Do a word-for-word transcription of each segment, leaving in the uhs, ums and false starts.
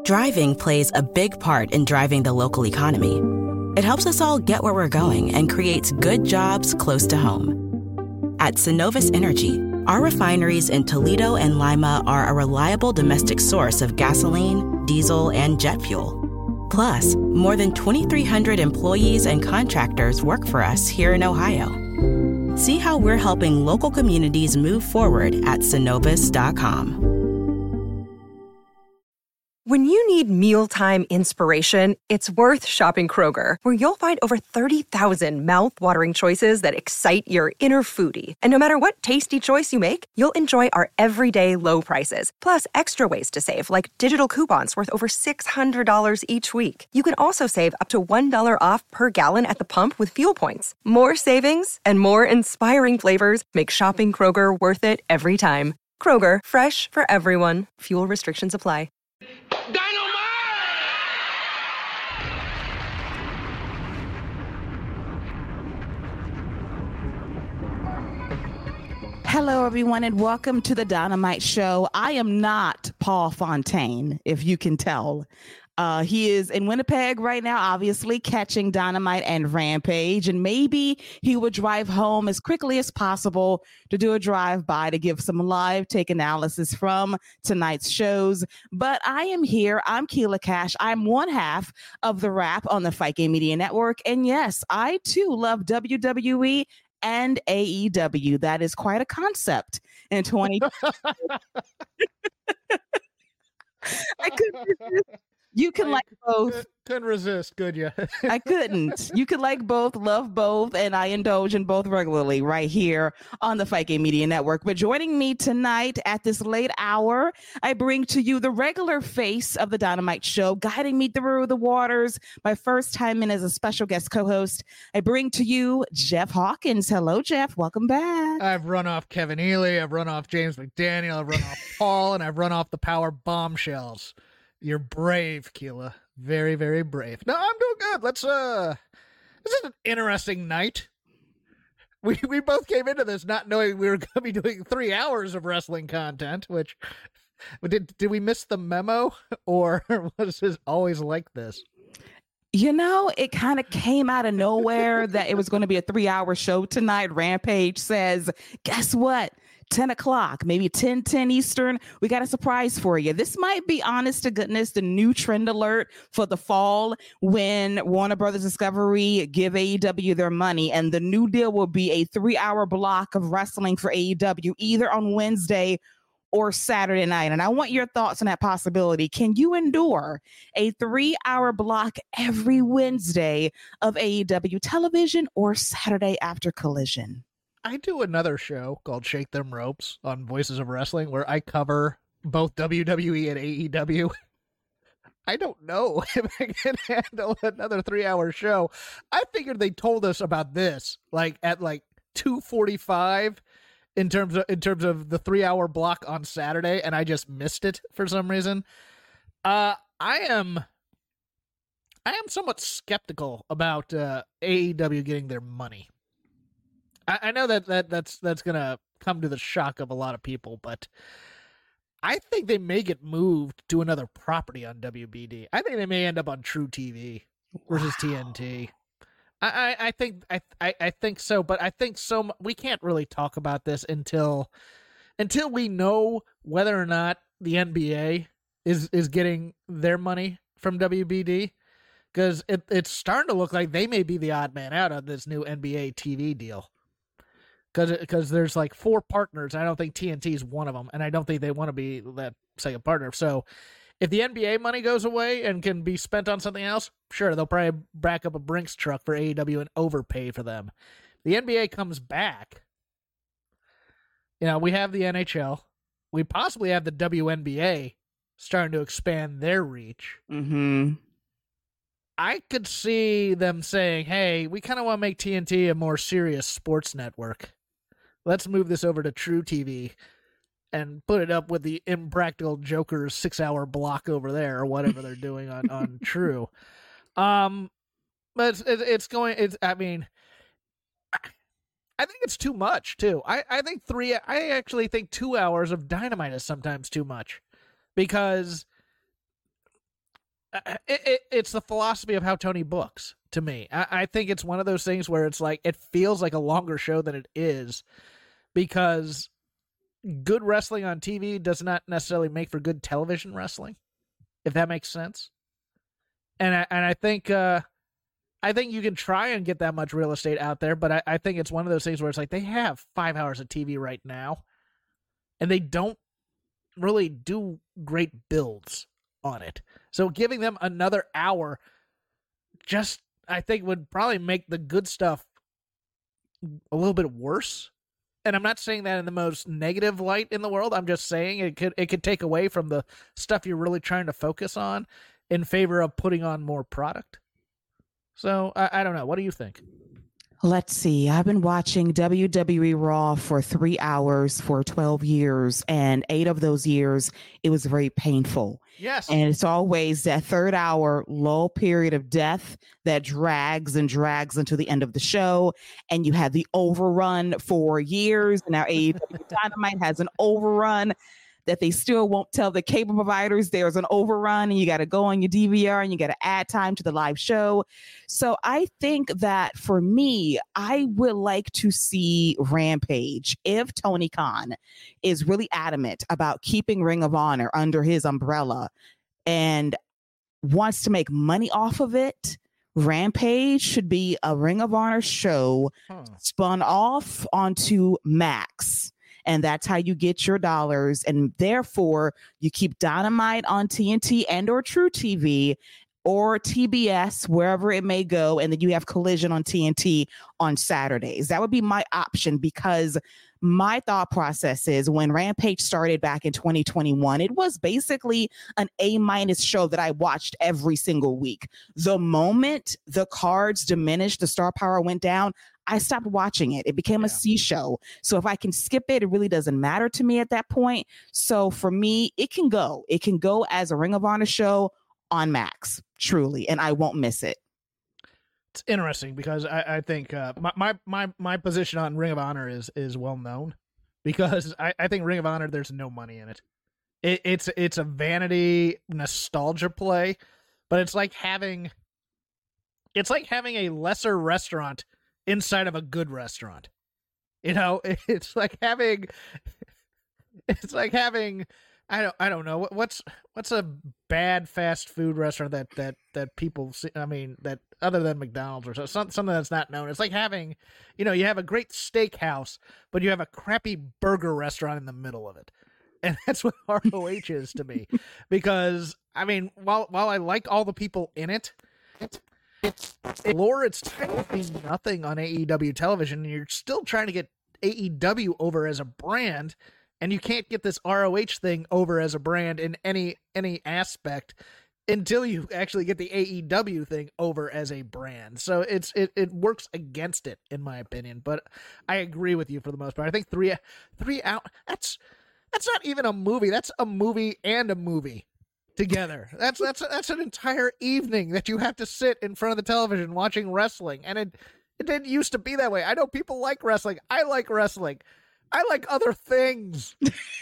Driving plays a big part in driving the local economy. It helps us all get where we're going and creates good jobs close to home. At Synovus Energy, our refineries in Toledo and Lima are a reliable domestic source of gasoline, diesel, and jet fuel. Plus, more than twenty-three hundred employees and contractors work for us here in Ohio. See how we're helping local communities move forward at Synovus dot com. When you need mealtime inspiration, it's worth shopping Kroger, where you'll find over thirty thousand mouth-watering choices that excite your inner foodie. And no matter what tasty choice you make, you'll enjoy our everyday low prices, plus extra ways to save, like digital coupons worth over six hundred dollars each week. You can also save up to one dollar off per gallon at the pump with fuel points. More savings and more inspiring flavors make shopping Kroger worth it every time. Kroger, fresh for everyone. Fuel restrictions apply. Hello, everyone, and welcome to the Dynamite Show. I am not Paul Fontaine, if you can tell. Uh, he is in Winnipeg right now, obviously catching Dynamite and Rampage, and maybe he would drive home as quickly as possible to do a drive-by to give some live take analysis from tonight's shows. But I am here. I'm Keila Cash. I'm one half of the Wrap on the Fight Game Media Network, and yes, I too love W W E and A E W. That is quite a concept in twenty. I couldn't resist. You can I like both. Couldn't resist, could you? I couldn't. You could like both, love both, and I indulge in both regularly right here on the Fight Game Media Network. But joining me tonight at this late hour, I bring to you the regular face of the Dynamite Show, guiding me through the waters. My first time in as a special guest co-host, I bring to you Jeff Hawkins. Hello, Jeff. Welcome back. I've run off Kevin Ely. I've run off James McDaniel. I've run off Paul, and I've run off the Power Bombshells. You're brave, Keila. Very, very brave. No, I'm doing good. Let's, uh, this is an interesting night. We we both came into this not knowing we were going to be doing three hours of wrestling content, which, did, did we miss the memo? Or was this always like this? You know, it kind of came out of nowhere that it was going to be a three-hour show tonight. Rampage says, guess what? ten o'clock, maybe ten ten Eastern. We got a surprise for you. This might be, honest to goodness, the new trend alert for the fall when Warner Brothers Discovery give A E W their money. And the new deal will be a three-hour block of wrestling for A E W, either on Wednesday or Saturday night. And I want your thoughts on that possibility. Can you endure a three-hour block every Wednesday of A E W television or Saturday after Collision? I do another show called Shake Them Ropes on Voices of Wrestling where I cover both W W E and A E W. I don't know if I can handle another three-hour show. I figured they told us about this like at like two forty-five in terms of in terms of the three-hour block on Saturday, and I just missed it for some reason. Uh, I am I am somewhat skeptical about uh, A E W getting their money. I know that, that that's that's going to come to the shock of a lot of people, but I think they may get moved to another property on W B D. I think they may end up on True T V versus wow. T N T. I, I, I think I, I I think so, but I think so. We can't really talk about this until until we know whether or not the N B A is is getting their money from W B D, because it, it's starting to look like they may be the odd man out on this new N B A T V deal. Because because there's like four partners. I don't think T N T is one of them, and I don't think they want to be that second partner. So if the N B A money goes away and can be spent on something else, sure, they'll probably back up a Brinks truck for A E W and overpay for them. The N B A comes back. You know, we have the N H L. We possibly have the W N B A starting to expand their reach. Mm-hmm. I could see them saying, hey, we kind of want to make T N T a more serious sports network. Let's move this over to True T V and put it up with the Impractical Jokers six-hour block over there or whatever they're doing on, on True. Um, but it's, it's, it's going, it's, I mean, I think it's too much, too. I, I think three, I actually think two hours of Dynamite is sometimes too much because it, it, it's the philosophy of how Tony books to me. I, I think it's one of those things where it's like it feels like a longer show than it is because good wrestling on T V does not necessarily make for good television wrestling, if that makes sense. And I, and I think uh, I think you can try and get that much real estate out there, but I, I think it's one of those things where it's like they have five hours of T V right now, and they don't really do great builds on it. So giving them another hour just, I think, would probably make the good stuff a little bit worse. And I'm not saying that in the most negative light in the world. I'm just saying it could it could take away from the stuff you're really trying to focus on in favor of putting on more product. So I, I don't know. What do you think? Let's see. I've been watching W W E Raw for three hours for twelve years, and eight of those years, it was very painful. Yes. And it's always that third hour lull period of death that drags and drags until the end of the show. And you have the overrun for years. Now A E W Dynamite has an overrun that they still won't tell the cable providers there's an overrun, and you got to go on your D V R and you got to add time to the live show. So I think that for me, I would like to see Rampage if Tony Khan is really adamant about keeping Ring of Honor under his umbrella and wants to make money off of it. Rampage should be a Ring of Honor show huh. spun off onto Max. And that's how you get your dollars. And therefore, you keep Dynamite on T N T and or True T V or T B S, wherever it may go. And then you have Collision on T N T on Saturdays. That would be my option, because my thought process is when Rampage started back in twenty twenty-one, it was basically an A-minus show that I watched every single week. The moment the cards diminished, the star power went down, I stopped watching it. It became yeah. a C show. So if I can skip it, it really doesn't matter to me at that point. So for me, it can go. It can go as a Ring of Honor show on Max, truly, and I won't miss it. It's interesting because I, I think uh, my, my my my position on Ring of Honor is is well known, because I, I think Ring of Honor, there's no money in it. it. It's it's a vanity nostalgia play, but it's like having it's like having a lesser restaurant inside of a good restaurant. You know, it's like having it's like having I don't I don't know what's what's a bad fast food restaurant that that that people see, I mean, that other than McDonald's or something something that's not known. It's like having, you know, you have a great steakhouse, but you have a crappy burger restaurant in the middle of it. And that's what R O H is to me. Because I mean, while while I like all the people in it, it's It's lore, it's technically nothing on A E W television, and you're still trying to get A E W over as a brand, and you can't get this R O H thing over as a brand in any any aspect until you actually get the A E W thing over as a brand. So it's it, it works against it, in my opinion. But I agree with you for the most part. I think three three out that's that's not even a movie. That's a movie and a movie together. That's that's that's an entire evening that you have to sit in front of the television watching wrestling, and it it didn't used to be that way. I know people like wrestling. I like wrestling. I like other things.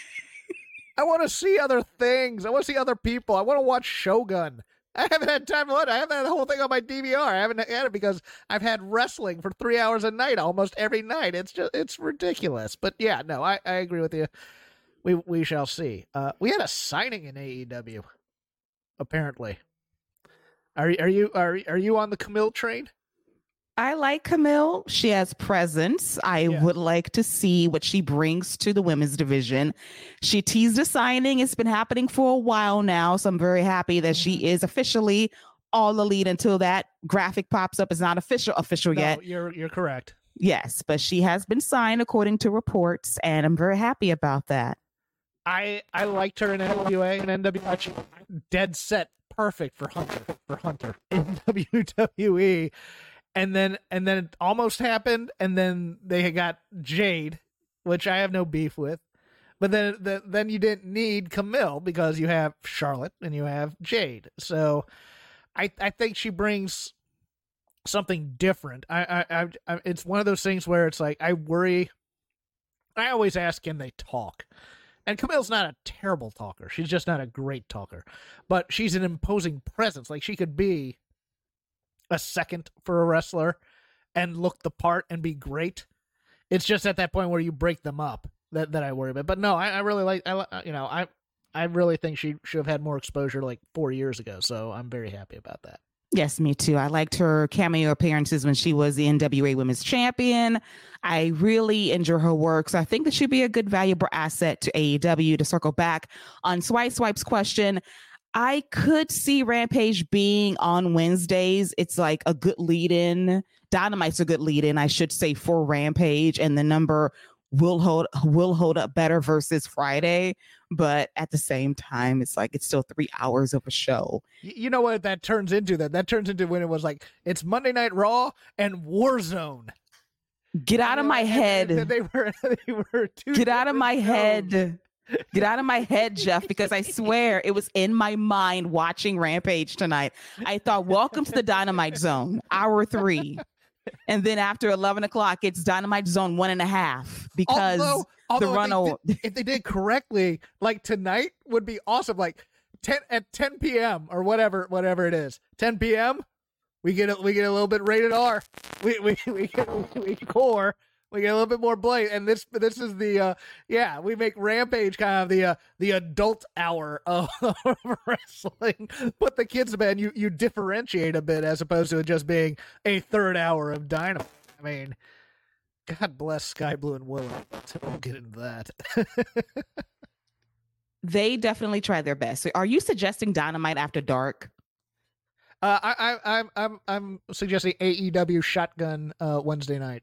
I want to see other things. I want to see other people. I want to watch Shogun. I haven't had time to watch. I haven't had the whole thing on my D V R. I haven't had it because I've had wrestling for three hours a night, almost every night. It's just it's ridiculous. But yeah, no, I, I agree with you. We we shall see. Uh, we had a signing in A E W. Apparently, are are you are are you on the Camille train? I like Camille. She has presence. I yeah. would like to see what she brings to the women's division. She teased a signing. It's been happening for a while now, so I'm very happy that she is officially All Elite. Until that graphic pops up, it's not official official no, yet. You're you're correct. Yes, but she has been signed according to reports, and I'm very happy about that. I I liked her in N W A and N W A. Dead set perfect for Hunter for Hunter in W W E, and then and then it almost happened, and then they got Jade, which I have no beef with, but then the, then you didn't need Camille because you have Charlotte and you have Jade. So I I think she brings something different. I I, I, I it's one of those things where it's like I worry. I always ask, can they talk? And Camille's not a terrible talker. She's just not a great talker. But she's an imposing presence. Like, she could be a second for a wrestler and look the part and be great. It's just at that point where you break them up that, that I worry about. But no, I, I really like, I, you know, I I really think she should have had more exposure like four years ago. So I'm very happy about that. Yes, me too. I liked her cameo appearances when she was the N W A Women's Champion. I really enjoy her work. So I think that she'd be a good, valuable asset to A E W. To circle back on Swipe Swipe's question, I could see Rampage being on Wednesdays. It's like a good lead-in. Dynamite's a good lead-in, I should say, for Rampage, and the number will hold will hold up better versus Friday. But at the same time, it's like it's still three hours of a show. You know what that turns into? That that turns into when it was like it's Monday Night Raw and Warzone. Get out of my head. They were they were two Get out of my shows. head. Get out of my head, Jeff, because I swear it was in my mind watching Rampage tonight. I thought, welcome to the Dynamite Zone, hour three. And then after eleven o'clock, it's Dynamite Zone one and a half because although, although the run. If they, did, if they did correctly, like tonight would be awesome. Like ten at ten p.m. or whatever, whatever it is, ten p.m. We get a, we get a little bit rated R. We we we get we core. We get a little bit more blade, and this this is the uh, yeah. We make Rampage kind of the uh, the adult hour of wrestling. Put the kids to bed. You you differentiate a bit as opposed to it just being a third hour of Dynamite. I mean, God bless Sky Blue and Willow. We'll get into that. They definitely tried their best. So are you suggesting Dynamite after dark? Uh, I I I'm I'm I'm suggesting A E W Shotgun uh, Wednesday night.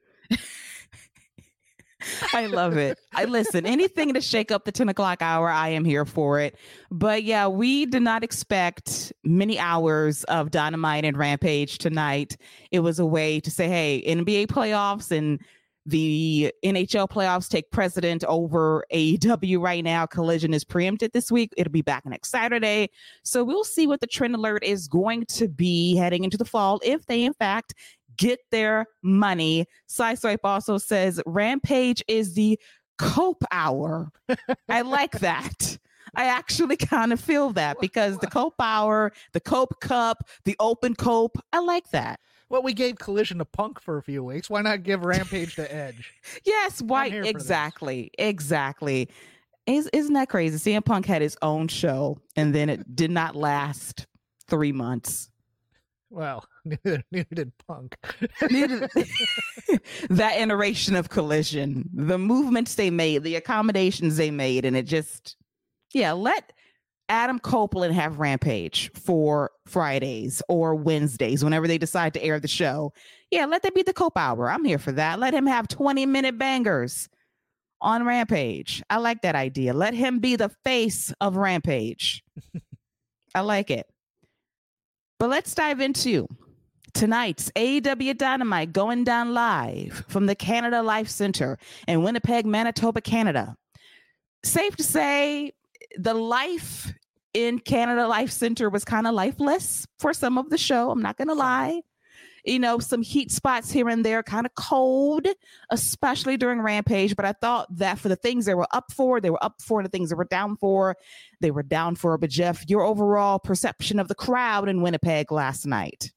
I love it. I listen, anything to shake up the ten o'clock hour, I am here for it. But yeah, we did not expect many hours of Dynamite and Rampage tonight. It was a way to say, hey, N B A playoffs and the N H L playoffs take precedent over A E W right now. Collision is preempted this week. It'll be back next Saturday. So we'll see what the trend alert is going to be heading into the fall, if they in fact get their money. Sideswipe also says Rampage is the Cope hour. I like that. I actually kind of feel that because the Cope hour, the Cope Cup, the Open Cope, I like that. Well, we gave Collision to Punk for a few weeks. Why not give Rampage to Edge? Yes, why? Exactly. Exactly. Is, isn't that crazy? C M Punk had his own show and then it did not last three months. Well, neither, neither did Punk. Neither, that iteration of Collision, the movements they made, the accommodations they made, and it just, yeah, let Adam Copeland have Rampage for Fridays or Wednesdays, whenever they decide to air the show. Yeah, let that be the Cope hour. I'm here for that. Let him have twenty minute bangers on Rampage. I like that idea. Let him be the face of Rampage. I like it. But let's dive into tonight's A E W Dynamite going down live from the Canada Life Center in Winnipeg, Manitoba, Canada. Safe to say, the life in Canada Life Center was kind of lifeless for some of the show. I'm not going to lie. You know, some heat spots here and there, kind of cold, especially during Rampage. But I thought that for the things they were up for, they were up for the things they were down for. They were down for. But Jeff, your overall perception of the crowd in Winnipeg last night?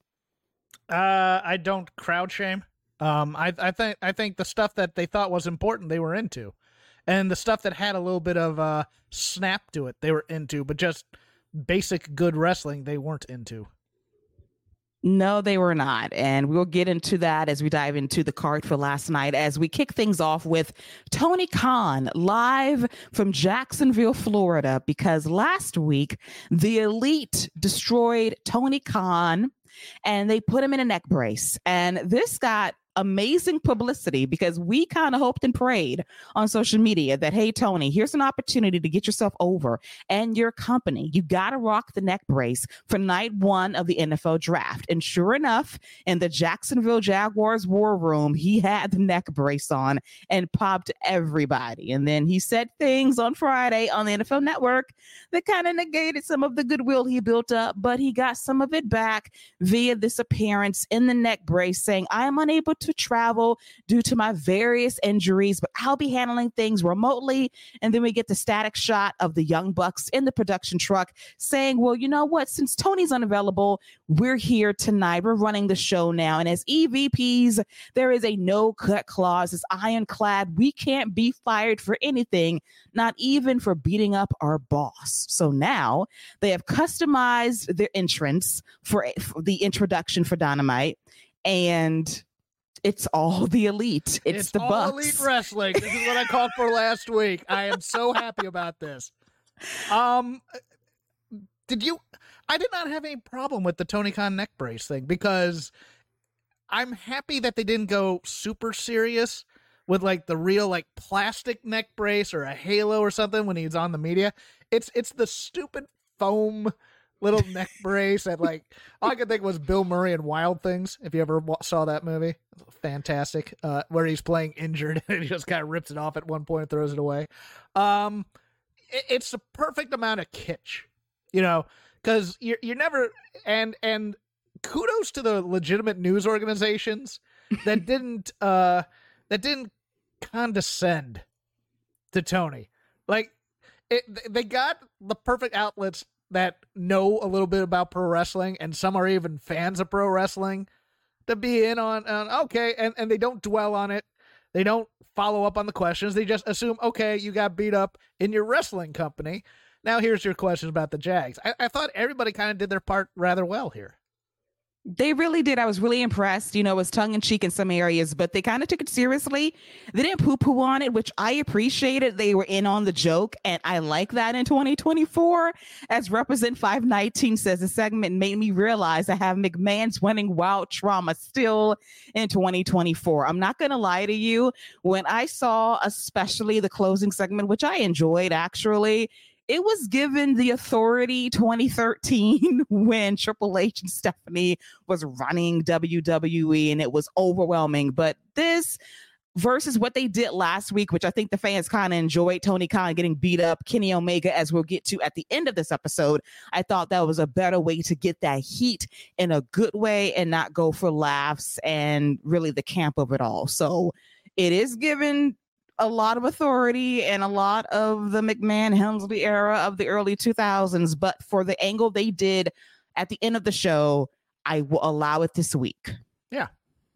Uh, I don't crowd shame. Um, I, I think I think the stuff that they thought was important, they were into, and the stuff that had a little bit of uh snap to it, they were into. But just basic good wrestling, they weren't into. No, they were not. And we'll get into that as we dive into the card for last night, as we kick things off with Tony Khan live from Jacksonville, Florida, because last week the Elite destroyed Tony Khan and they put him in a neck brace. And this got amazing publicity because we kind of hoped and prayed on social media that, hey, Tony, here's an opportunity to get yourself over and your company. You got to rock the neck brace for night one of the N F L draft. And sure enough, in the Jacksonville Jaguars war room, he had the neck brace on and popped everybody. And then he said things on Friday on the N F L Network that kind of negated some of the goodwill he built up, but he got some of it back via this appearance in the neck brace, saying, I am unable to to travel due to my various injuries, but I'll be handling things remotely. And then we get the static shot of the Young Bucks in the production truck saying, well, you know what? Since Tony's unavailable, we're here tonight. We're running the show now. And as E V Ps, there is a no cut clause. It's ironclad. We can't be fired for anything, not even for beating up our boss. So now they have customized their entrance for, for the introduction for Dynamite, and it's all the elite. It's, it's the all Bucks. Elite Wrestling. This is what I called for last week. I am so happy about this. Um, did you? I did not have any problem with the Tony Khan neck brace thing because I'm happy that they didn't go super serious with like the real like plastic neck brace or a halo or something when he's on the media. It's it's the stupid foam little neck brace that like all I could think was Bill Murray and Wild Things. If you ever saw that movie, fantastic. Uh, where he's playing injured and he just kind of rips it off at one point and throws it away. Um, it, it's the perfect amount of kitsch, you know, because you're you're never and and kudos to the legitimate news organizations that didn't uh that didn't condescend to Tony. Like it, they got the perfect outlets that know a little bit about pro wrestling, and some are even fans of pro wrestling, to be in on, on okay, and, and they don't dwell on it. They don't follow up on the questions. They just assume, okay, you got beat up in your wrestling company. Now here's your question about the Jags. I, I thought everybody kind of did their part rather well here. They really did. I was really impressed. You know, it was tongue in cheek in some areas, but they kind of took it seriously. They didn't poo poo on it, which I appreciated. They were in on the joke, and I like that in twenty twenty-four. As Represent five nineteen says, the segment made me realize I have McMahon's winning wild trauma still in twenty twenty-four. I'm not going to lie to you. When I saw, especially the closing segment, which I enjoyed actually, it was given the Authority twenty thirteen when Triple H and Stephanie was running W W E, and it was overwhelming. But this versus what they did last week, which I think the fans kind of enjoyed, Tony Khan getting beat up, Kenny Omega, as we'll get to at the end of this episode, I thought that was a better way to get that heat in a good way and not go for laughs and really the camp of it all. So it is given a lot of authority and a lot of the McMahon Helmsley era of the early two thousands, but for the angle they did at the end of the show, I will allow it this week. Yeah.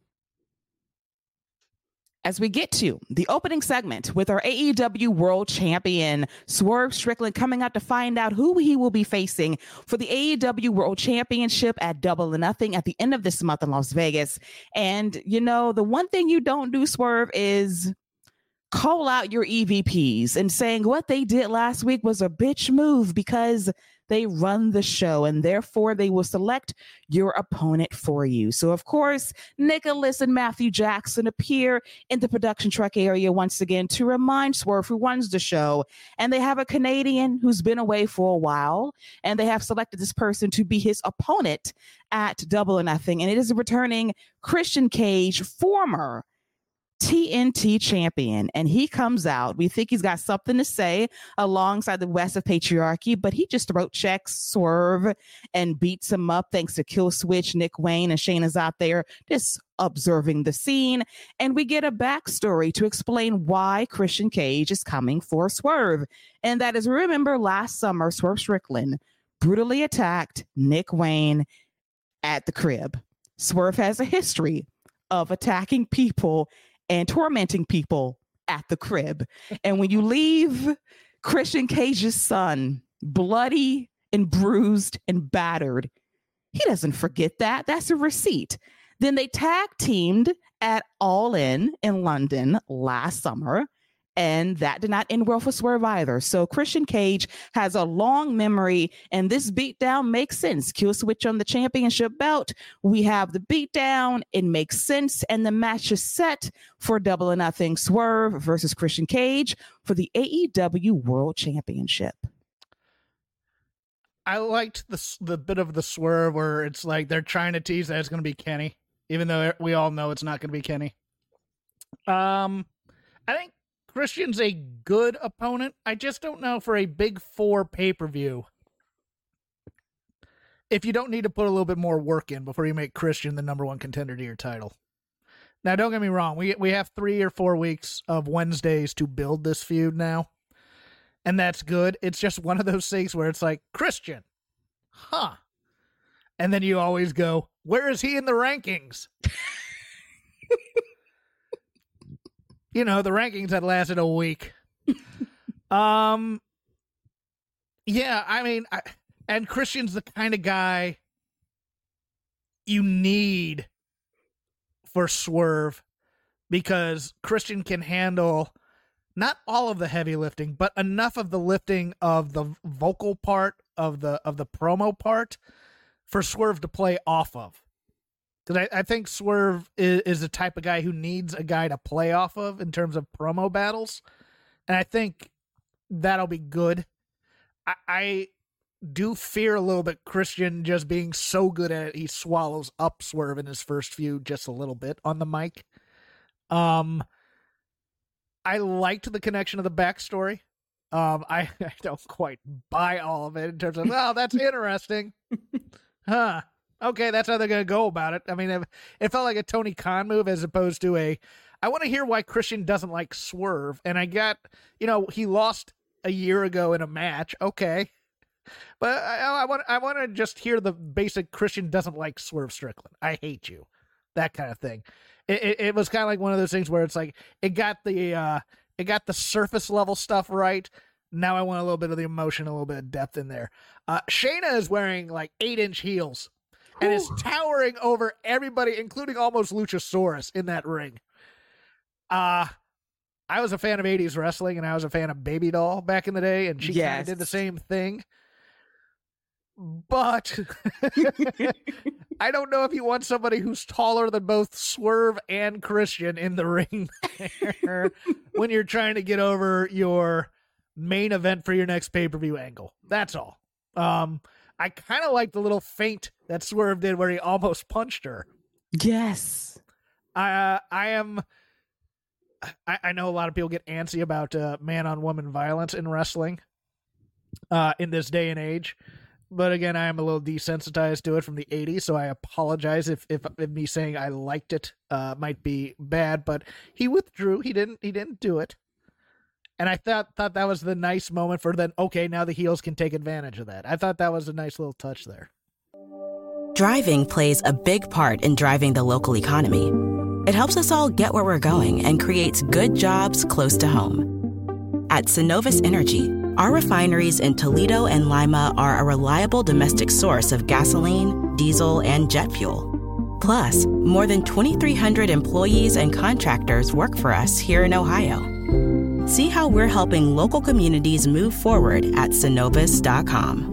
As we get to the opening segment with our A E W World Champion, Swerve Strickland, coming out to find out who he will be facing for the A E W World Championship at Double or Nothing at the end of this month in Las Vegas. And, you know, the one thing you don't do, Swerve, is call out your E V Ps and saying what they did last week was a bitch move because they run the show and therefore they will select your opponent for you. So, of course, Nicholas and Matthew Jackson appear in the production truck area once again to remind Swerve who runs the show. And they have a Canadian who's been away for a while, and they have selected this person to be his opponent at Double or Nothing. And it is a returning Christian Cage, former T N T champion, and he comes out. We think he's got something to say alongside the West of Patriarchy, but he just throat checks Swerve and beats him up thanks to Kill Switch, Nick Wayne, and Shayna's out there just observing the scene. And we get a backstory to explain why Christian Cage is coming for Swerve. And that is, remember last summer, Swerve Strickland brutally attacked Nick Wayne at the crib. Swerve has a history of attacking people and tormenting people at the crib. And when you leave Christian Cage's son bloody and bruised and battered, he doesn't forget that. That's a receipt. Then they tag teamed at All In in London last summer, and that did not end well for Swerve either. So Christian Cage has a long memory, and this beatdown makes sense. Kill Switch on the championship belt. We have the beatdown. It makes sense. And the match is set for Double or Nothing, Swerve versus Christian Cage for the A E W World Championship. I liked the the bit of the swerve where it's like they're trying to tease that it's going to be Kenny, even though we all know it's not going to be Kenny. Um, I think Christian's a good opponent. I just don't know for a big four pay-per-view if you don't need to put a little bit more work in before you make Christian the number one contender to your title. Now, don't get me wrong. We we have three or four weeks of Wednesdays to build this feud now, and that's good. It's just one of those things where it's like, Christian, huh? And then you always go, where is he in the rankings? You know, the rankings had lasted a week. um, yeah, I mean, I, and Christian's the kind of guy you need for Swerve, because Christian can handle not all of the heavy lifting, but enough of the lifting of the vocal part of the of the promo part for Swerve to play off of. Because I, I think Swerve is, is the type of guy who needs a guy to play off of in terms of promo battles, and I think that'll be good. I, I do fear a little bit Christian just being so good at it, he swallows up Swerve in his first few just a little bit on the mic. Um, I liked the connection of the backstory. Um, I, I don't quite buy all of it in terms of, oh, that's interesting. Huh. Okay, that's how they're going to go about it. I mean, it, it felt like a Tony Khan move as opposed to a, I want to hear why Christian doesn't like Swerve. And I got, you know, he lost a year ago in a match. Okay. But I, I want I want to just hear the basic Christian doesn't like Swerve Strickland. I hate you. That kind of thing. It, it, it was kind of like one of those things where it's like, it got the uh, it got the surface level stuff right. Now I want a little bit of the emotion, a little bit of depth in there. Uh, Shayna is wearing like eight inch heels and Ooh. is towering over everybody, including almost Luchasaurus in that ring. Uh, I was a fan of eighties wrestling, and I was a fan of Baby Doll back in the day, and she yes. kind of did the same thing. But I don't know if you want somebody who's taller than both Swerve and Christian in the ring there when you're trying to get over your main event for your next pay-per-view angle. That's all. Um, I kind of like the little feint that Swerve did where he almost punched her. Yes. Uh, I am... I, I know a lot of people get antsy about uh, man-on-woman violence in wrestling uh, in this day and age. But again, I am a little desensitized to it from the eighties, so I apologize if if, if me saying I liked it uh, might be bad. But he withdrew. He didn't. He didn't do it. And I thought thought that was the nice moment for then. Okay, now the heels can take advantage of that. I thought that was a nice little touch there. Driving plays a big part in driving the local economy. It helps us all get where we're going and creates good jobs close to home. At Synovus Energy, our refineries in Toledo and Lima are a reliable domestic source of gasoline, diesel, and jet fuel. Plus, more than twenty-three hundred employees and contractors work for us here in Ohio. See how we're helping local communities move forward at synovus dot com.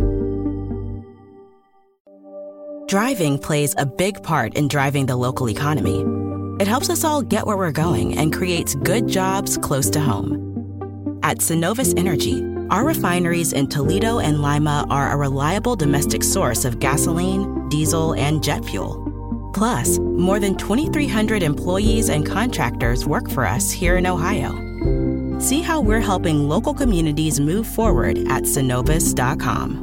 Driving plays a big part in driving the local economy. It helps us all get where we're going and creates good jobs close to home. At Synovus Energy, our refineries in Toledo and Lima are a reliable domestic source of gasoline, diesel, and jet fuel. Plus, more than twenty-three hundred employees and contractors work for us here in Ohio. See how we're helping local communities move forward at synovus dot com.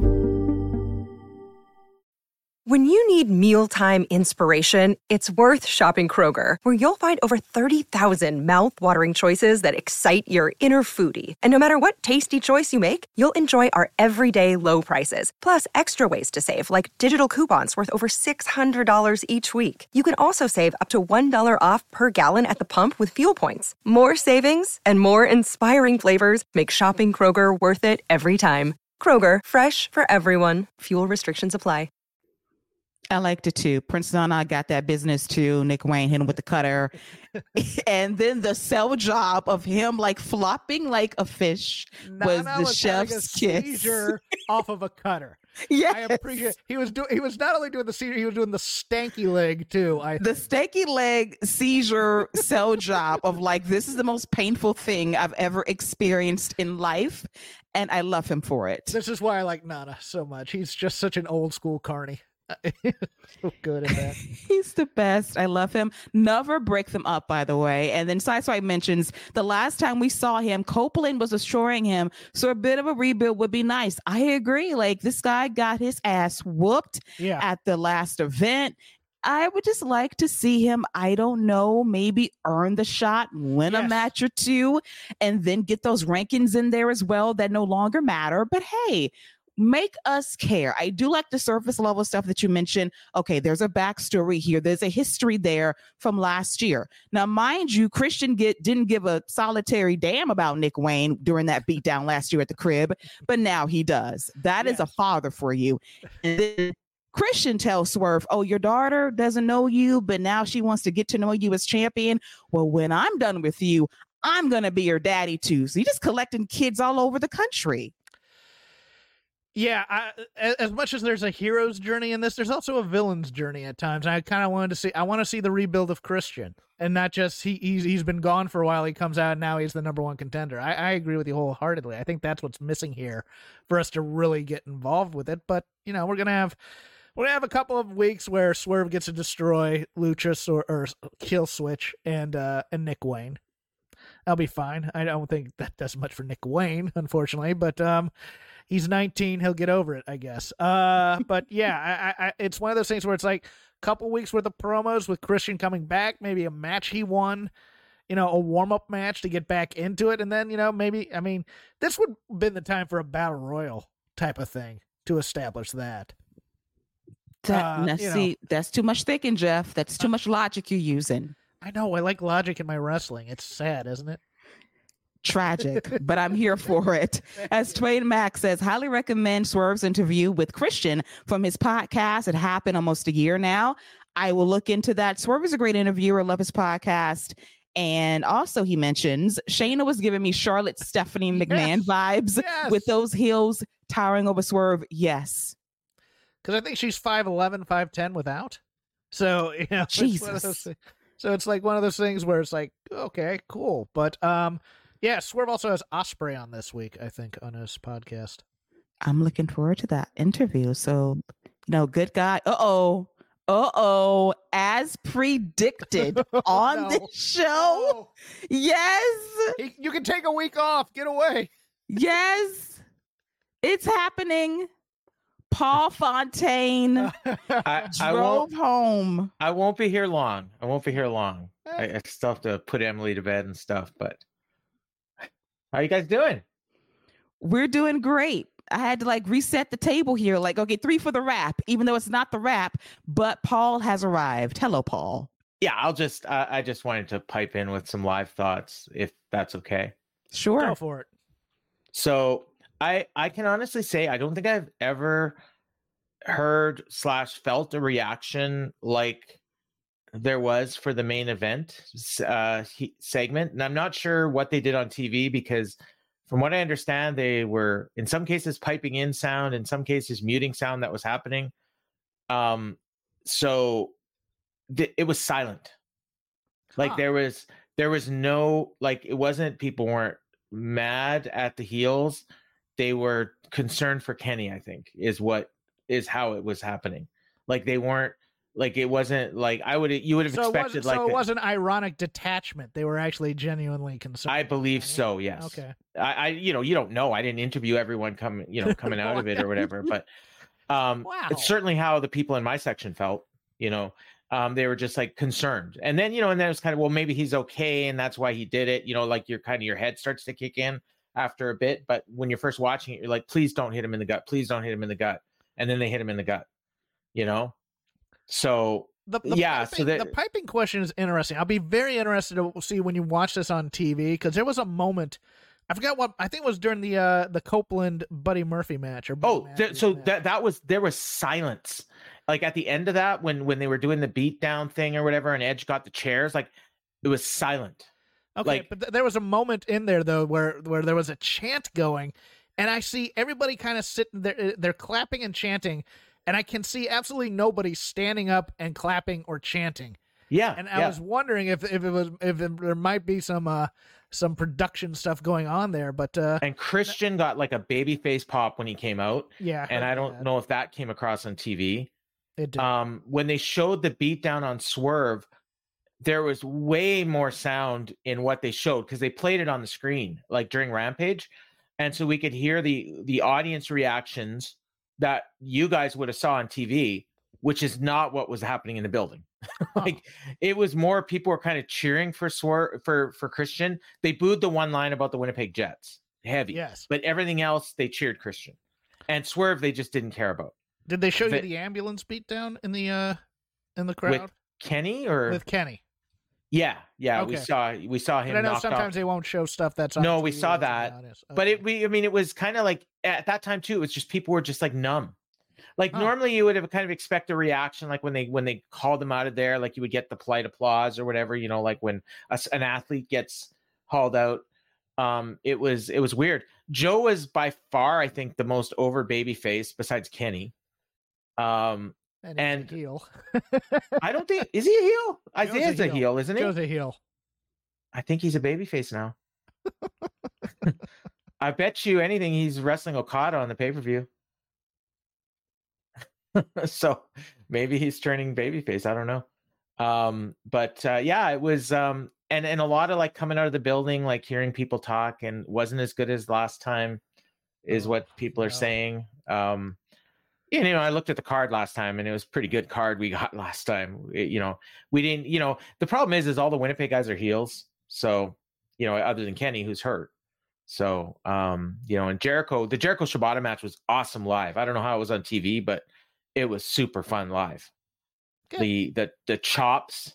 When you need mealtime inspiration, it's worth shopping Kroger, where you'll find over thirty thousand mouth-watering choices that excite your inner foodie. And no matter what tasty choice you make, you'll enjoy our everyday low prices, plus extra ways to save, like digital coupons worth over six hundred dollars each week. You can also save up to one dollar off per gallon at the pump with fuel points. More savings and more inspiring flavors make shopping Kroger worth it every time. Kroger, fresh for everyone. Fuel restrictions apply. I liked it too. Prince Nana got that business too. Nick Wayne hit him with the cutter. And then the sell job of him like flopping like a fish was Nana the was chef's having a kiss. Seizure off of a cutter. Yes. I appreciate he was doing he was not only doing the seizure, he was doing the stanky leg too. I the stanky leg seizure sell job of like, this is the most painful thing I've ever experienced in life. And I love him for it. This is why I like Nana so much. He's just such an old school carny. So good at that. He's the best. I love him. Never break them up, by the way. And then Sideswipe mentions the last time we saw him, Copeland was assuring him, so a bit of a rebuild would be nice. I agree. Like, this guy got his ass whooped yeah. at the last event. I would just like to see him, I don't know, maybe earn the shot, win yes. a match or two, and then get those rankings in there as well that no longer matter. But hey, make us care. I do like the surface level stuff that you mentioned. Okay, there's a backstory here. There's a history there from last year. Now, mind you, Christian get, didn't give a solitary damn about Nick Wayne during that beatdown last year at the crib, but now he does. That yes. is a father for you. And then Christian tells Swerve, oh, your daughter doesn't know you, but now she wants to get to know you as champion. Well, when I'm done with you, I'm going to be your daddy too. So you're just collecting kids all over the country. Yeah, I, as much as there's a hero's journey in this, there's also a villain's journey at times. And I kind of wanted to see, I want to see the rebuild of Christian, and not just he he's, he's been gone for a while. He comes out and now he's the number one contender. I, I agree with you wholeheartedly. I think that's what's missing here for us to really get involved with it. But you know, we're gonna have we're gonna have a couple of weeks where Swerve gets to destroy Luchas or, or kill Switch and uh, and Nick Wayne. I'll be fine. I don't think that does much for Nick Wayne, unfortunately, but um. He's nineteen. He'll get over it, I guess. Uh, but yeah, I, I, it's one of those things where it's like a couple weeks worth of promos with Christian coming back, maybe a match he won, you know, a warm-up match to get back into it. And then, you know, maybe, I mean, this would have been the time for a battle royal type of thing to establish that. that uh, now, see, know. That's too much thinking, Jeff. That's too much logic you're using. I know. I like logic in my wrestling. It's sad, isn't it? Tragic, but I'm here for it. As Twain Mack says, highly recommend Swerve's interview with Christian from his podcast. It happened almost a year now. I will look into that. Swerve is a great interviewer. Love his podcast. And also he mentions Shayna was giving me Charlotte Stephanie McMahon yes. vibes yes. with those heels towering over Swerve. Yes. Because I think she's five eleven, five ten without. So, you know, Jesus. It's those, so it's like one of those things where it's like, okay, cool. But, um, yeah, Swerve also has Ospreay on this week, I think, on his podcast. I'm looking forward to that interview. So, you know, good guy. Uh-oh. Uh-oh. As predicted oh, on no. the show. No. Yes. He, you can take a week off. Get away. Yes. It's happening. Paul Fontaine I, drove I won't, home. I won't be here long. I won't be here long. I, I still have to put Emily to bed and stuff, but how are you guys doing? We're doing great. I had to like reset the table here. Like, okay, three for the wrap, even though it's not the wrap, but Paul has arrived. Hello, Paul. Yeah, I'll just, uh, I just wanted to pipe in with some live thoughts, if that's okay. Sure. Go for it. So I, I can honestly say, I don't think I've ever heard slash felt a reaction like there was for the main event uh, he, segment. And I'm not sure what they did on T V, because from what I understand, they were in some cases piping in sound, in some cases muting sound that was happening. Um, so th- it was silent. Like huh. there was, there was no, like, it wasn't, people weren't mad at the heels. They were concerned for Kenny, I think, is what is how it was happening. Like they weren't, like it wasn't like I would you would have so expected. It like so it a, wasn't ironic detachment. They were actually genuinely concerned. I believe so. Yes. Okay. I, I you know you don't know. I didn't interview everyone coming you know coming out of it or whatever, but um, wow. It's certainly how the people in my section felt. You know, um, they were just like concerned, and then you know, and then it was kind of well, maybe he's okay, and that's why he did it. You know, like your kind of your head starts to kick in after a bit, but when you're first watching it, you're like, please don't hit him in the gut. Please don't hit him in the gut, and then they hit him in the gut. You know, so. The, the yeah, piping, so that, the piping question is interesting. I'll be very interested to see when you watch this on T V, because there was a moment. I forgot what I think it was during the uh, the Copeland Buddy Murphy match. Or Buddy oh, th- so that that was there was silence, like at the end of that when when they were doing the beatdown thing or whatever, and Edge got the chairs, like it was silent. Okay, like, but th- there was a moment in there though where where there was a chant going, and I see everybody kind of sitting there, they're clapping and chanting. And I can see absolutely nobody standing up and clapping or chanting. Yeah, and I yeah. was wondering if, if it was if it, there might be some uh, some production stuff going on there. But uh, and Christian n- got like a baby face pop when he came out. Yeah, and I don't that. know if that came across on T V. It did. Um, when they showed the beatdown on Swerve, there was way more sound in what they showed because they played it on the screen like during Rampage, and so we could hear the the audience reactions that you guys would have saw on T V which is not what was happening in the building. Like it was more people were kind of cheering for Swerve for for Christian. They booed the one line about the Winnipeg Jets, heavy. Yes. But everything else they cheered Christian. And Swerve they just didn't care about. Did they show The- you the ambulance beatdown in the uh in the crowd With Kenny or with Kenny? yeah, yeah, we Okay. saw we saw him But I know knocked sometimes off. they won't show stuff that's on No, we T V saw and that. something else. But Okay. it we I mean it was kind of like at that time too, it was just people were just like numb. Like Huh. normally you would have kind of expect a reaction like when they when they called them out of there, like you would get the polite applause or whatever, you know, like when a s an athlete gets hauled out. Um, it was it was weird. Joe was by far, I think, the most over baby face besides Kenny. Um, and, and- he's a heel. I don't think is he a heel? Isaiah's a a heel. heel, isn't he? Joe's a heel. I think he's a baby face now. I bet you anything he's wrestling Okada on the pay-per-view. So maybe he's turning babyface. I don't know. Um, but uh, yeah, it was um, and and a lot of like coming out of the building, like hearing people talk, and wasn't as good as last time, is Oh, what people are no. saying. Um, you know, I looked at the card last time, and it was a pretty good card we got last time. It- you know, we didn't. You know, the problem is, is all the Winnipeg guys are heels. So you know, other than Kenny, who's hurt. So um, you know, and Jericho, the Jericho Shibata match was awesome live. I don't know how it was on T V, but it was super fun live. Good. The the the chops,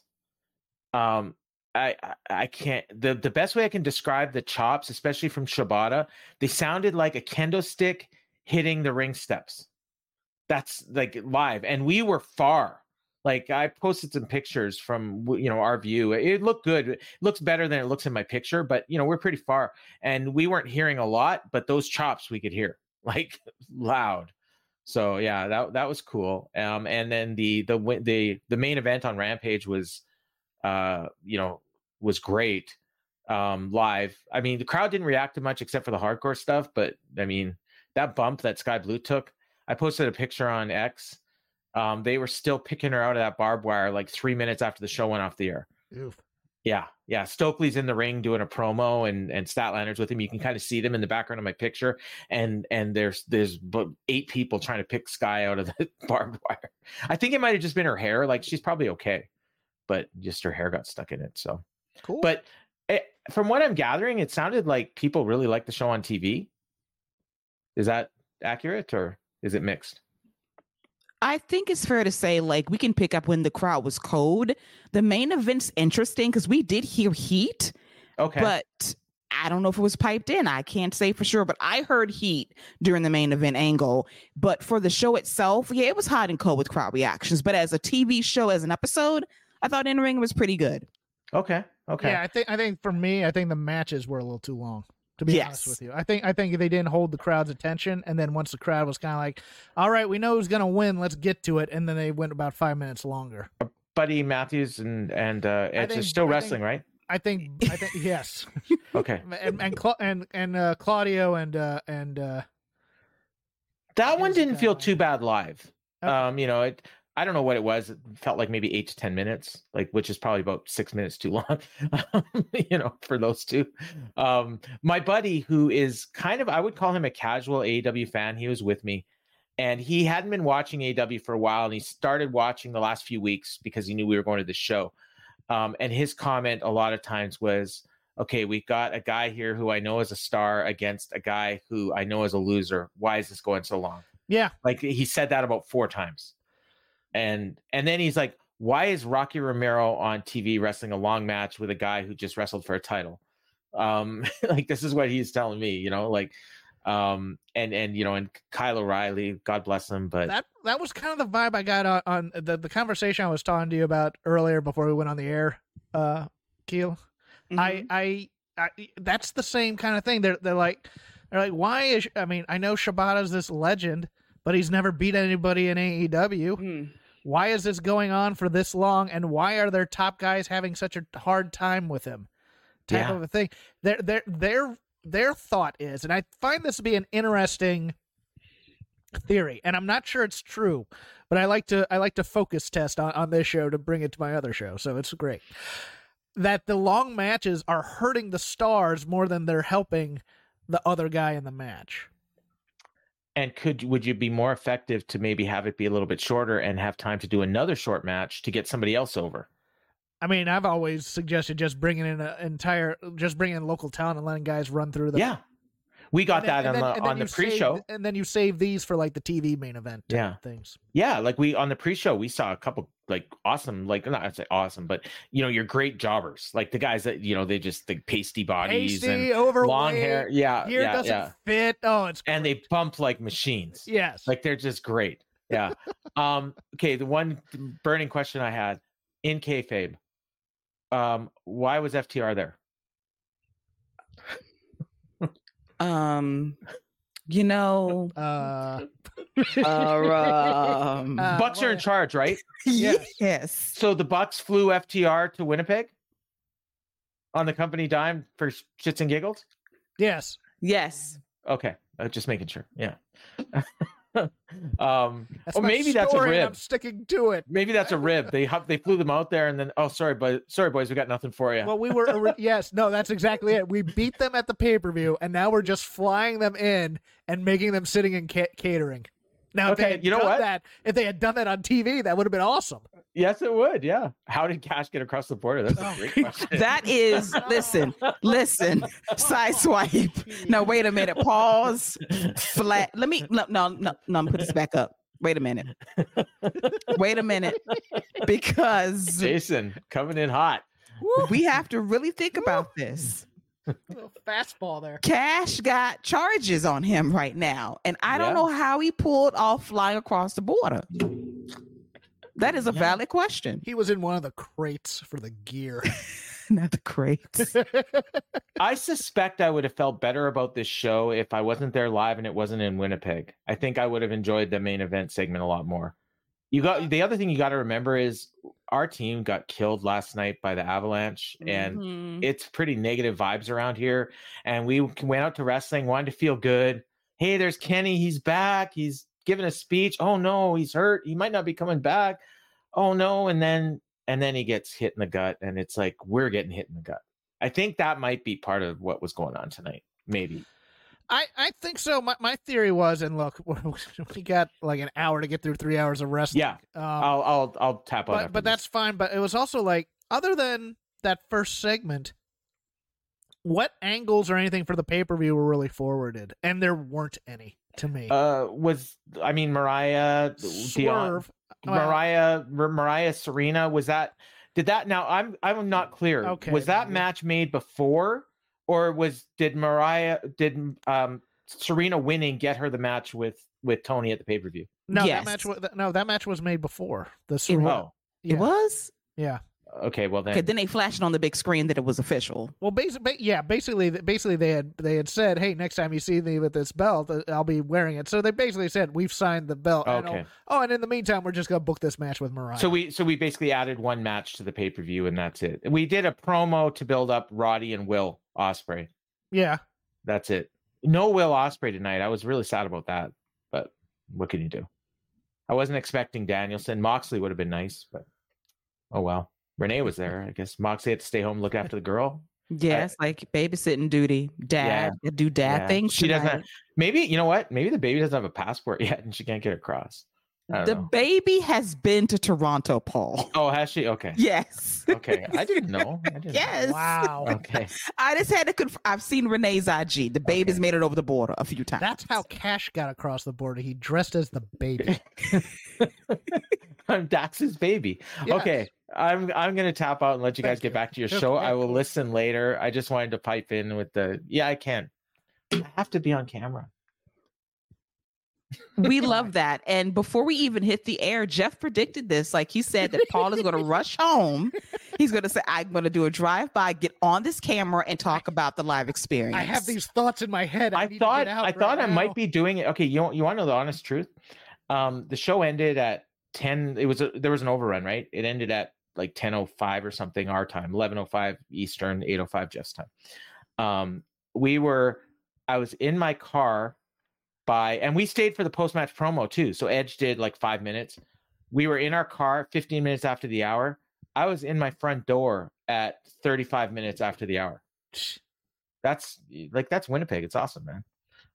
um, I, I I can't. The the best way I can describe the chops, especially from Shibata, they sounded like a kendo stick hitting the ring steps. That's like live, and we were far. Like I posted some pictures from you know our view. It looked good. It looks better than it looks in my picture, but you know we're pretty far, and we weren't hearing a lot. But those chops we could hear like loud. So yeah, that that was cool. Um, and then the the wi- the the main event on Rampage was, uh, you know, was great. Um, live. I mean, the crowd didn't react to much except for the hardcore stuff. But I mean, that bump that Sky Blue took. I posted a picture on X. Um, they were still picking her out of that barbed wire like three minutes after the show went off the air. Oof. Yeah, yeah. Stokely's in the ring doing a promo, and and Statlander's with him. You can kind of see them in the background of my picture, and and there's there's bu- eight people trying to pick Sky out of the barbed wire. I think it might have just been her hair. Like she's probably okay, but just her hair got stuck in it. So, Cool. but it, from what I'm gathering, it sounded like people really like the show on T V. Is that accurate, or is it mixed? I think it's fair to say, like, we can pick up when the crowd was cold. The main event's interesting because we did hear heat, Okay. but I don't know if it was piped in. I can't say for sure, but I heard heat during the main event angle. But for the show itself, yeah, it was hot and cold with crowd reactions. But as a T V show, as an episode, I thought In Ring was pretty good. okay. Okay. Yeah, I think I think for me, I think the matches were a little too long. To be honest Yes. with you, I think I think they didn't hold the crowd's attention, and then once the crowd was kind of like, "All right, we know who's gonna win, let's get to it," and then they went about five minutes longer. Buddy Matthews and and uh, Edge are think- still I wrestling, think- right? I think I think yes, Okay. and and Cla- and, and uh, Claudio and uh, and uh, That one Is didn't feel that- too bad live. Okay. Um, you know, it. I don't know what it was. It felt like maybe eight to ten minutes, like which is probably about six minutes too long. You know, for those two. Um, my buddy, who is kind of, I would call him a casual A E W fan. He was with me, and he hadn't been watching A E W for a while, and he started watching the last few weeks because he knew we were going to the show. Um, and his comment a lot of times was, "Okay, we've got a guy here who I know is a star against a guy who I know is a loser. Why is this going so long?" yeah, Like he said that about four times. And and then he's like, why is Rocky Romero on T V wrestling a long match with a guy who just wrestled for a title? Um, like this is what he's telling me, you know, like um and and you know, and Kyle O'Reilly, God bless him, but that that was kind of the vibe I got on, on the the conversation I was talking to you about earlier before we went on the air. Uh, Keel, Mm-hmm. I, I I that's the same kind of thing. They're they're like they're like why is I mean I know Shibata's this legend, but he's never beat anybody in A E W. Mm. Why is this going on for this long, and why are their top guys having such a hard time with him? Type Yeah. of a thing. Their their their their thought is, and I find this to be an interesting theory, and I'm not sure it's true, but I like to I like to focus test on, on this show to bring it to my other show, so it's great. That the long matches are hurting the stars more than they're helping the other guy in the match. And could would you be more effective to maybe have it be a little bit shorter and have time to do another short match to get somebody else over? I mean, I've always suggested just bringing in an entire, just bringing in local talent and letting guys run through the. Yeah, we got and then, that on then, the on the pre-show, save, and then you save these for like the T V main event. Yeah, things. Yeah, like we on the pre-show, we saw a couple like awesome, like not I'd say awesome, but you know, your great jobbers, like the guys that you know they just the pasty bodies pasty, and overweight, long hair. Yeah, hair yeah, doesn't yeah. fit. Oh, it's and great. They bump like machines. Yes, like they're just great. Yeah. um. Okay. The one burning question I had in kayfabe. Um, why was F T R there? Um, you know, uh, uh, um, uh, Bucks are in charge, right? Yes. yes. So the Bucks flew F T R to Winnipeg on the company dime for shits and giggles. Yes. Yes. Okay, uh, just making sure. Yeah. um That's or my maybe that's a story, and rib. I'm sticking to it. Maybe that's a rib. They hop, they flew them out there and then oh sorry but sorry boys, we got nothing for you. Well, we were yes, no, that's exactly it. We beat them at the pay-per-view and now we're just flying them in and making them sitting in ca- catering. Now, if Okay, they had you know done what? that, if they had done that on T V, that would have been awesome. Yes, it would. Yeah. How did Cash get across the border? That's a great question. That is, listen, listen, side swipe. No, wait a minute. Pause. Flat. Let me, no, no, no, no, I'm put this back up. Wait a minute. Wait a minute. Because Jason coming in hot. we have to really think about this. A little fastball there. Cash got charges on him right now. And I don't Yeah. know how he pulled off flying across the border. That is a Yeah. valid question. He was in one of the crates for the gear. Not the crates. I suspect I would have felt better about this show if I wasn't there live and it wasn't in Winnipeg. I think I would have enjoyed the main event segment a lot more. You got the other thing you got to remember is our team got killed last night by the Avalanche, and Mhm. it's pretty negative vibes around here. And we went out to wrestling, wanted to feel good. Hey, there's Kenny. He's back. He's giving a speech. Oh no, he's hurt. He might not be coming back. Oh no. And then and then he gets hit in the gut, and it's like we're getting hit in the gut. I think that might be part of what was going on tonight. Maybe. I, I think so. My my theory was, and look, we got like an hour to get through three hours of wrestling. Yeah. Um, I'll I'll I'll tap out. but after but this. that's fine. But it was also like, other than that first segment, what angles or anything for the pay per view were really forwarded, and there weren't any to me. uh was I mean Mariah Swerve, Dion, well- Mariah Mariah Serena, was that did that now I'm I'm not clear. Okay, Was that maybe. match made before, or was did Mariah did um Serena winning get her the match with with Tony at the pay-per-view? no, yes. that match was no, that match was made before the It Serena. was. Oh, yeah, It was? yeah. okay, well then Okay, then they flashed on the big screen that it was official. Well, basically, yeah, basically, basically they had they had said, "Hey, next time you see me with this belt, uh, I'll be wearing it." So they basically said, "We've signed the belt." And, Okay. oh, oh, and in the meantime, we're just gonna book this match with Mariah. So we so we basically added one match to the pay-per-view and that's it. We did a promo to build up Roddy and Will Ospreay. yeah, That's it. No Will Ospreay tonight. I was really sad about that, but what can you do? I wasn't expecting Danielson. Moxley would have been nice, but oh well. Renee was there. I guess Moxley had to stay home, look after the girl. Yes, like babysitting duty. Dad, do dad Yeah. things. She tonight. doesn't. Maybe you know what? Maybe the baby doesn't have a passport yet, and she can't get across. I don't The know. baby has been to Toronto, Paul. Oh, has she? Okay. Yes. Okay. I didn't know. I didn't know. Yes. wow, Okay. I just had to confirm. I've seen Renee's I G. The baby's Okay. made it over the border a few times. that's how Cash got across the border. He dressed as the baby. I'm Dax's baby. Yes. Okay. I'm I'm gonna tap out and let you guys Thank get you. back to your Just show. very I will cool. listen later. I just wanted to pipe in with the yeah, I can. I have to be on camera. We love that. And before we even hit the air, Jeff predicted this. Like he said that Paul is going to rush home. He's going to say, I'm going to do a drive-by, get on this camera, and talk about the live experience. I have these thoughts in my head. I, I need thought to get out I thought right I might now. be doing it. Okay, you you want to know the honest truth? Um, the show ended at ten. It was a, there was an overrun, right? It ended at like ten oh five or something our time, eleven oh five Eastern, eight oh five Jeff's time. Um, we were. I was in my car by, and we stayed for the post match promo too. So Edge did like five minutes. We were in our car fifteen minutes after the hour. I was in my front door at thirty-five minutes after the hour. That's like that's Winnipeg. It's awesome, man.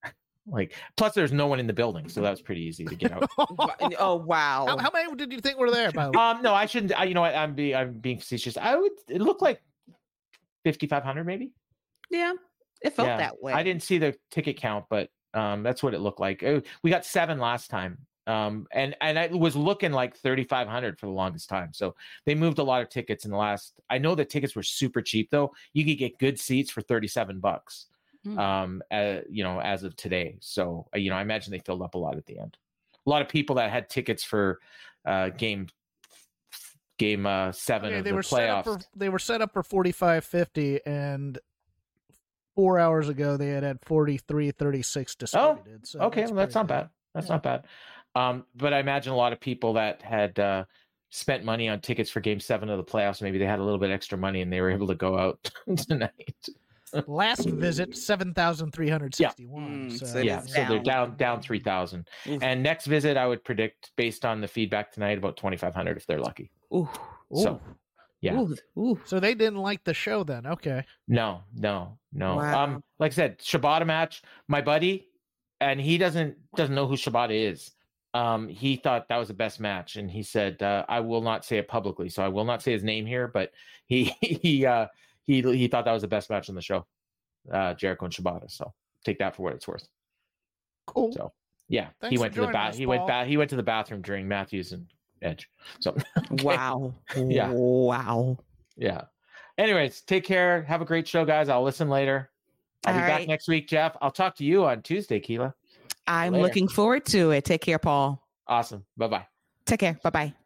Like, plus there's no one in the building, so that was pretty easy to get out. Oh wow! How, how many did you think were there? By the way, um, no, I shouldn't. I, you know what? I'm being I'm being facetious. I would. It looked like fifty-five hundred, maybe. Yeah, it felt Yeah. that way. I didn't see the ticket count, but um, that's what it looked like. Uh, We got seven last time, um, and and I was looking like thirty-five hundred for the longest time. So they moved a lot of tickets in the last. I know the tickets were super cheap though. You could get good seats for thirty-seven bucks. Mm. Um, uh, you know, as of today. So uh, you know, I imagine they filled up a lot at the end. A lot of people that had tickets for uh, game game uh, seven okay, of they the were set up playoffs. for they were set up for forty-five fifty, and four hours ago they had had forty-three thirty-six distributed. so Okay, well, that's pretty not good. bad. That's Yeah. not bad. Um, but I imagine a lot of people that had uh, spent money on tickets for Game Seven of the playoffs, maybe they had a little bit extra money and they were able to go out tonight. Last visit seven thousand three hundred sixty-one. Yeah. So, Mm, so it Yeah, is so they're down. down down three thousand. Oof. And next visit, I would predict, based on the feedback tonight, about twenty-five hundred if they're lucky. Ooh. So, yeah. Ooh. Ooh. So they didn't like the show then. Okay. No, no, no. Wow. Um, like I said, Shibata match. My buddy, and he doesn't doesn't know who Shibata is. Um, he thought that was the best match, and he said, uh, "I will not say it publicly, so I will not say his name here." But he he uh, he he thought that was the best match on the show, uh, Jericho and Shibata. So take that for what it's worth. Cool. So yeah, Thanks he for went to the joining bath. us, He went Paul. back. He went to the bathroom during Matthews and Edge. So Wow. Yeah. Wow. yeah. Anyways, take care. Have a great show, guys. I'll listen later. I'll All be back right. next week, Jeff. I'll talk to you on Tuesday, Keela. I'm Later. looking forward to it. Take care, Paul. Awesome. Bye bye. Take care. Bye bye.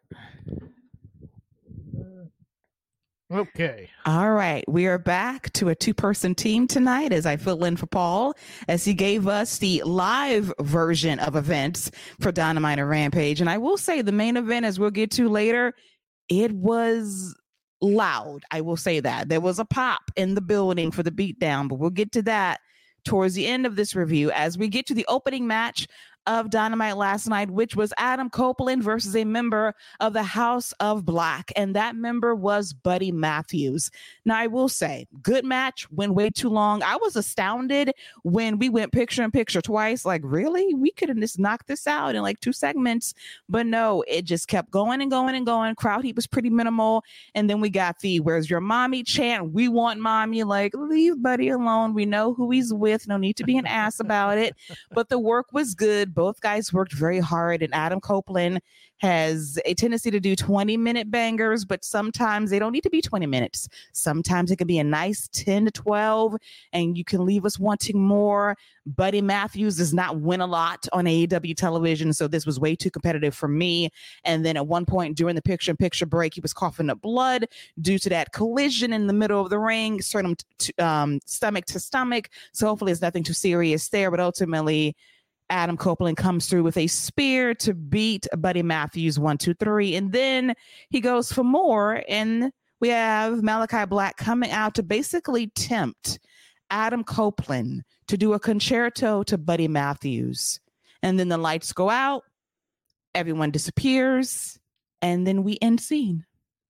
Okay. All right. We are back to a two person team tonight as I fill in for Paul as he gave us the live version of events for Dynamite and Rampage. And I will say the main event, as we'll get to later, it was loud. I will say that. There was a pop in the building for the beatdown, but we'll get to that towards the end of this review as we get to the opening match of Dynamite last night, which was Adam Copeland versus a member of the House of Black. And that member was Buddy Matthews. Now, I will say, good match, went way too long. I was astounded when we went picture in picture twice. Like, really? We could have just knocked this out in like two segments. But no, it just kept going and going and going. Crowd heat was pretty minimal. And then we got the "Where's your mommy?" chant. We want mommy. Like, leave Buddy alone. We know who he's with. No need to be an ass about it. But the work was good. Both guys worked very hard, and Adam Copeland has a tendency to do twenty minute bangers, but sometimes they don't need to be twenty minutes. Sometimes it can be a nice ten to twelve, and you can leave us wanting more. Buddy Matthews does not win a lot on A E W television, so this was way too competitive for me. And then at one point during the picture in picture break, he was coughing up blood due to that collision in the middle of the ring, sternum to, um, stomach to stomach. So hopefully it's nothing too serious there, but ultimately Adam Copeland comes through with a spear to beat Buddy Matthews one, two, three. And then he goes for more. And we have Malachi Black coming out to basically tempt Adam Copeland to do a concerto to Buddy Matthews. And then the lights go out. Everyone disappears. And then we end scene.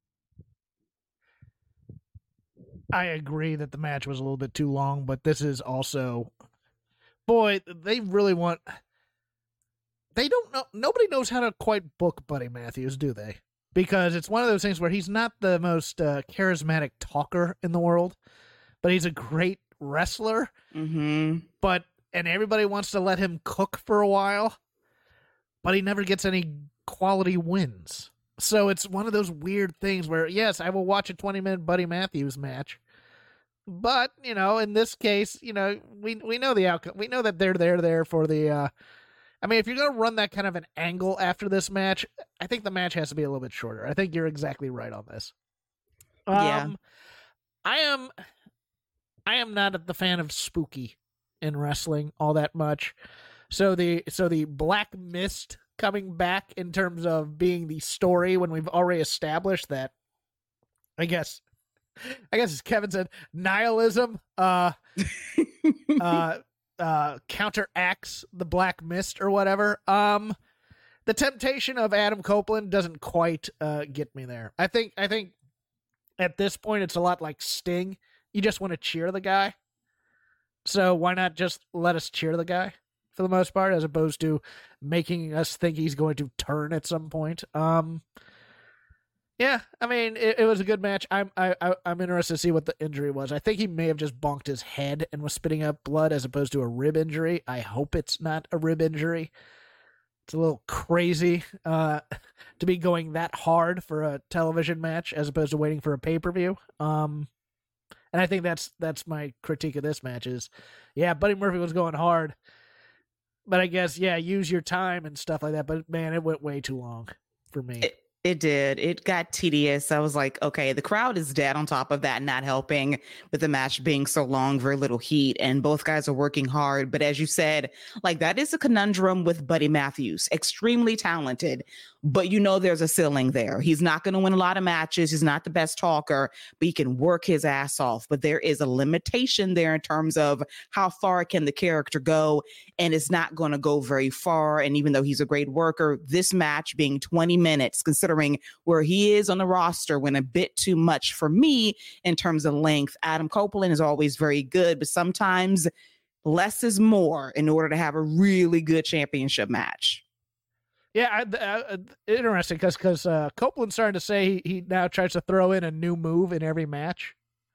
I agree that the match was a little bit too long, but this is also, boy, they really want, they don't know, nobody knows how to quite book Buddy Matthews, do they? Because it's one of those things where he's not the most uh, charismatic talker in the world, but he's a great wrestler. Mm-hmm. But, and everybody wants to let him cook for a while, but he never gets any quality wins. So it's one of those weird things where, yes, I will watch a twenty minute Buddy Matthews match. But, you know, in this case, you know, we we know the outcome. We know that they're there there for the, uh, I mean, if you're going to run that kind of an angle after this match, I think the match has to be a little bit shorter. I think you're exactly right on this. Yeah. Um, I am, I am not the fan of spooky in wrestling all that much. So the, so the Black Mist coming back in terms of being the story when we've already established that, I guess, I guess as Kevin said, nihilism uh, uh, uh, counteracts the Black Mist or whatever. Um, the temptation of Adam Copeland doesn't quite uh, get me there. I think I think at this point it's a lot like Sting. You just want to cheer the guy. So why not just let us cheer the guy? for the most part, as opposed to making us think he's going to turn at some point. Um, yeah, I mean, it, it was a good match. I'm I, I I'm interested to see what the injury was. I think he may have just bonked his head and was spitting up blood as opposed to a rib injury. I hope it's not a rib injury. It's a little crazy uh, to be going that hard for a television match as opposed to waiting for a pay-per-view. Um, and I think that's that's my critique of this match is, yeah, Buddy Murphy was going hard, but I guess, yeah, use your time and stuff like that. But, man, it went way too long for me. It- It did. It got tedious. I was like, okay, the crowd is dead on top of that, not helping with the match being so long, very little heat, and both guys are working hard. But as you said, like that is a conundrum with Buddy Matthews, extremely talented, but you know there's a ceiling there. He's not going to win a lot of matches. He's not the best talker, but he can work his ass off. But there is a limitation there in terms of how far can the character go, and it's not going to go very far. And even though he's a great worker, this match being twenty minutes, considering where he is on the roster, went a bit too much for me in terms of length. Adam Copeland is always very good, but sometimes less is more in order to have a really good championship match. Yeah, I, I, interesting because because uh, Copeland's starting to say he, he now tries to throw in a new move in every match,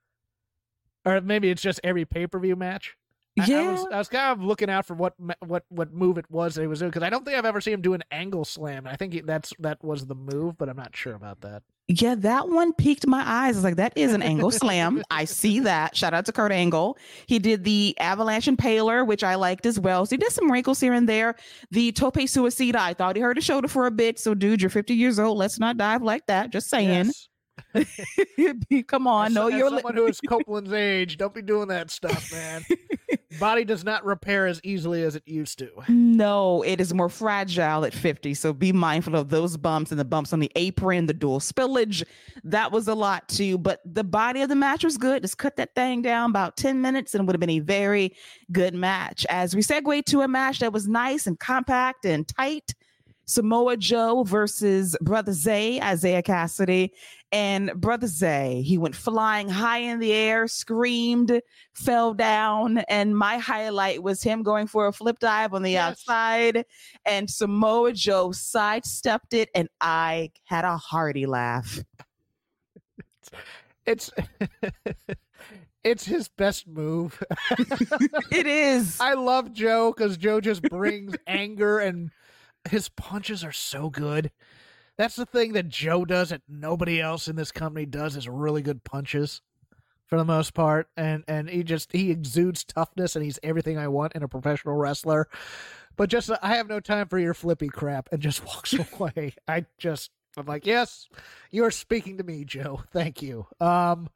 or maybe it's just every pay per view match. Yeah, I, I, was, I was kind of looking out for what what what move it was that he was doing because I don't think I've ever seen him do an angle slam. I think he, that's that was the move, but I'm not sure about that. Yeah, that one piqued my eyes. I was like, that is an angle slam. I see that. Shout out to Kurt Angle. He did the Avalanche Impaler, which I liked as well. So he did some wrinkles here and there. The Tope Suicida, I thought he hurt his shoulder for a bit. So, dude, you're fifty years old. Let's not dive like that. Just saying. Yes. Come on. As, no, as you're someone who is Copeland's age. Don't be doing that stuff, man. Body does not repair as easily as it used to. No, it is more fragile at fifty. So be mindful of those bumps and the bumps on the apron, the dual spillage. That was a lot too. But the body of the match was good. Just cut that thing down about ten minutes and it would have been a very good match. As we segue to a match that was nice and compact and tight. Samoa Joe versus Brother Zay, Isaiah Cassidy. And Brother Zay, he went flying high in the air, screamed, fell down. And my highlight was him going for a flip dive on the yes. outside. And Samoa Joe sidestepped it. And I had a hearty laugh. It's... It's his best move. It is. I love Joe because Joe just brings anger and his punches are so good. That's the thing that Joe does that nobody else in this company does is really good punches for the most part. And and he just, he exudes toughness and he's everything I want in a professional wrestler. But just, I have no time for your flippy crap and just walks away. I just, I'm like, yes, you're speaking to me, Joe. Thank you. Um,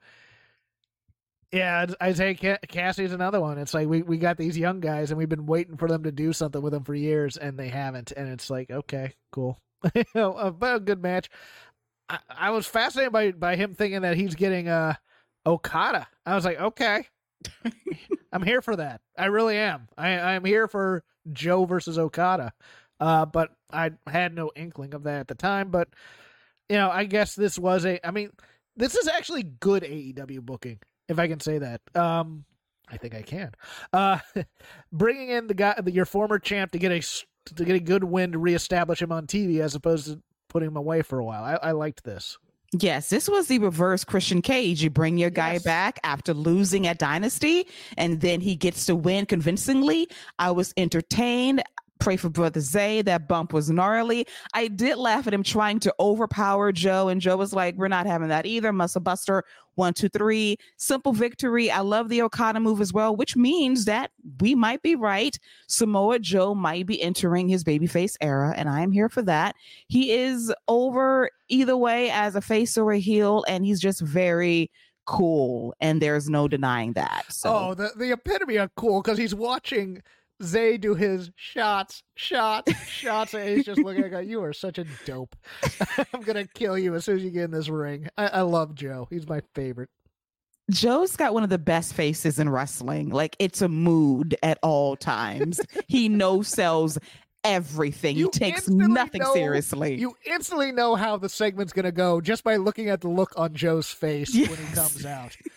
Yeah, Isaiah Cassidy's another one. It's like we, we got these young guys and we've been waiting for them to do something with them for years and they haven't. And it's like, okay, cool. But a good match. I, I was fascinated by, by him thinking that he's getting uh, Okada. I was like, okay, I'm here for that. I really am. I, I'm here for Joe versus Okada. Uh, but I had no inkling of that at the time. But, you know, I guess this was a, I mean, this is actually good A E W booking. If I can say that, um, I think I can. Uh, bringing in the guy, the, your former champ, to get a to get a good win to reestablish him on T V, as opposed to putting him away for a while. I, I liked this. Yes, this was the reverse Christian Cage. You bring your guy yes. back after losing at Dynasty, and then he gets to win convincingly. I was entertained. Pray for Brother Zay. That bump was gnarly. I did laugh at him trying to overpower Joe, and Joe was like, we're not having that either. Muscle Buster, one, two, three. Simple victory. I love the Okada move as well, which means that we might be right. Samoa Joe might be entering his babyface era, and I am here for that. He is over either way as a face or a heel, and he's just very cool, and there's no denying that. So. Oh, the, the epitome of cool, because he's watching Zay do his shots, shots, shots, and he's just looking at, you are such a dope. I'm going to kill you as soon as you get in this ring. I, I love Joe. He's my favorite. Joe's got one of the best faces in wrestling. Like, it's a mood at all times. He no-sells everything. You he takes nothing know, seriously. You instantly know how the segment's going to go just by looking at the look on Joe's face yes. when he comes out.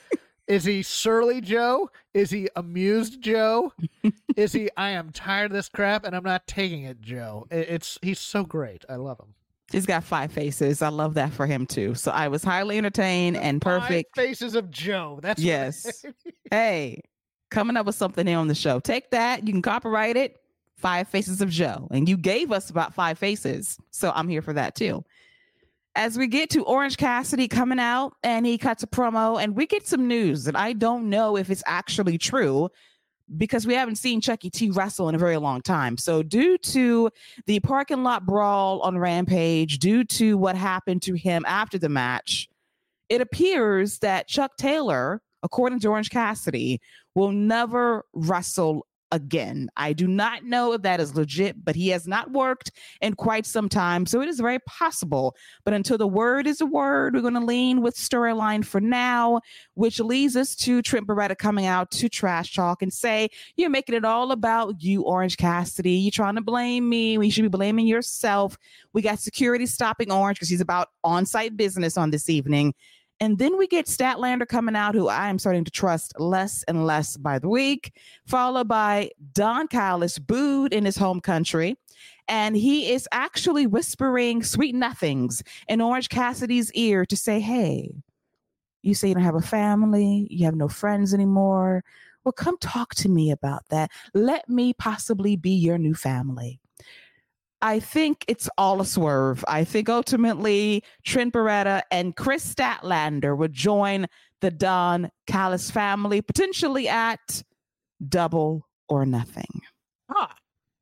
Is he surly Joe? Is he amused Joe? Is he I am tired of this crap and I'm not taking it Joe? It, it's he's so great. I love him. He's got five faces. I love that for him too. So I was highly entertained and perfect. Five faces of Joe. That's yes. Hey, coming up with something here on the show. Take that. You can copyright it. Five Faces of Joe. And you gave us about five faces. So I'm here for that too. As we get to Orange Cassidy coming out and he cuts a promo and we get some news that I don't know if it's actually true because we haven't seen Chucky T wrestle in a very long time. So due to the parking lot brawl on Rampage, due to what happened to him after the match, it appears that Chuck Taylor, according to Orange Cassidy, will never wrestle again. I do not know if that is legit, but he has not worked in quite some time. So it is very possible. But until the word is a word, we're going to lean with storyline for now, which leads us to Trent Beretta coming out to trash talk and say, you're making it all about you, Orange Cassidy. You're trying to blame me. We should be blaming yourself. We got security stopping Orange because he's about on-site business on this evening. And then we get Statlander coming out, who I am starting to trust less and less by the week, followed by Don Callis, booed in his home country. And he is actually whispering sweet nothings in Orange Cassidy's ear to say, hey, you say you don't have a family, you have no friends anymore. Well, come talk to me about that. Let me possibly be your new family. I think it's all a swerve. I think ultimately Trent Beretta and Chris Statlander would join the Don Callis family, potentially at Double or Nothing. Huh.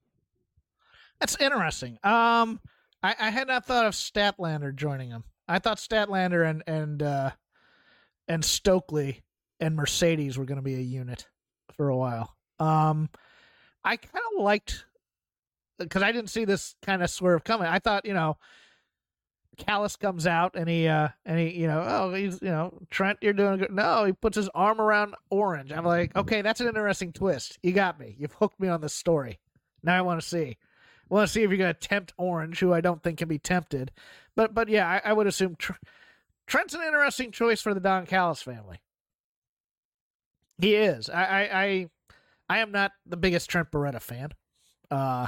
That's interesting. Um, I, I had not thought of Statlander joining him. I thought Statlander and and uh, and Stokely and Mercedes were going to be a unit for a while. Um, I kind of liked. Because I didn't see this kind of swerve coming. I thought, you know, Callis comes out and he, uh, and he, you know, oh, he's, you know, Trent, you're doing good. No, he puts his arm around Orange. I'm like, okay, that's an interesting twist. You got me. You've hooked me on this story. Now I want to see. I want to see if you're going to tempt Orange, who I don't think can be tempted. But, but yeah, I, I would assume Tr- Trent's an interesting choice for the Don Callis family. He is. I, I, I, I am not the biggest Trent Beretta fan. Uh,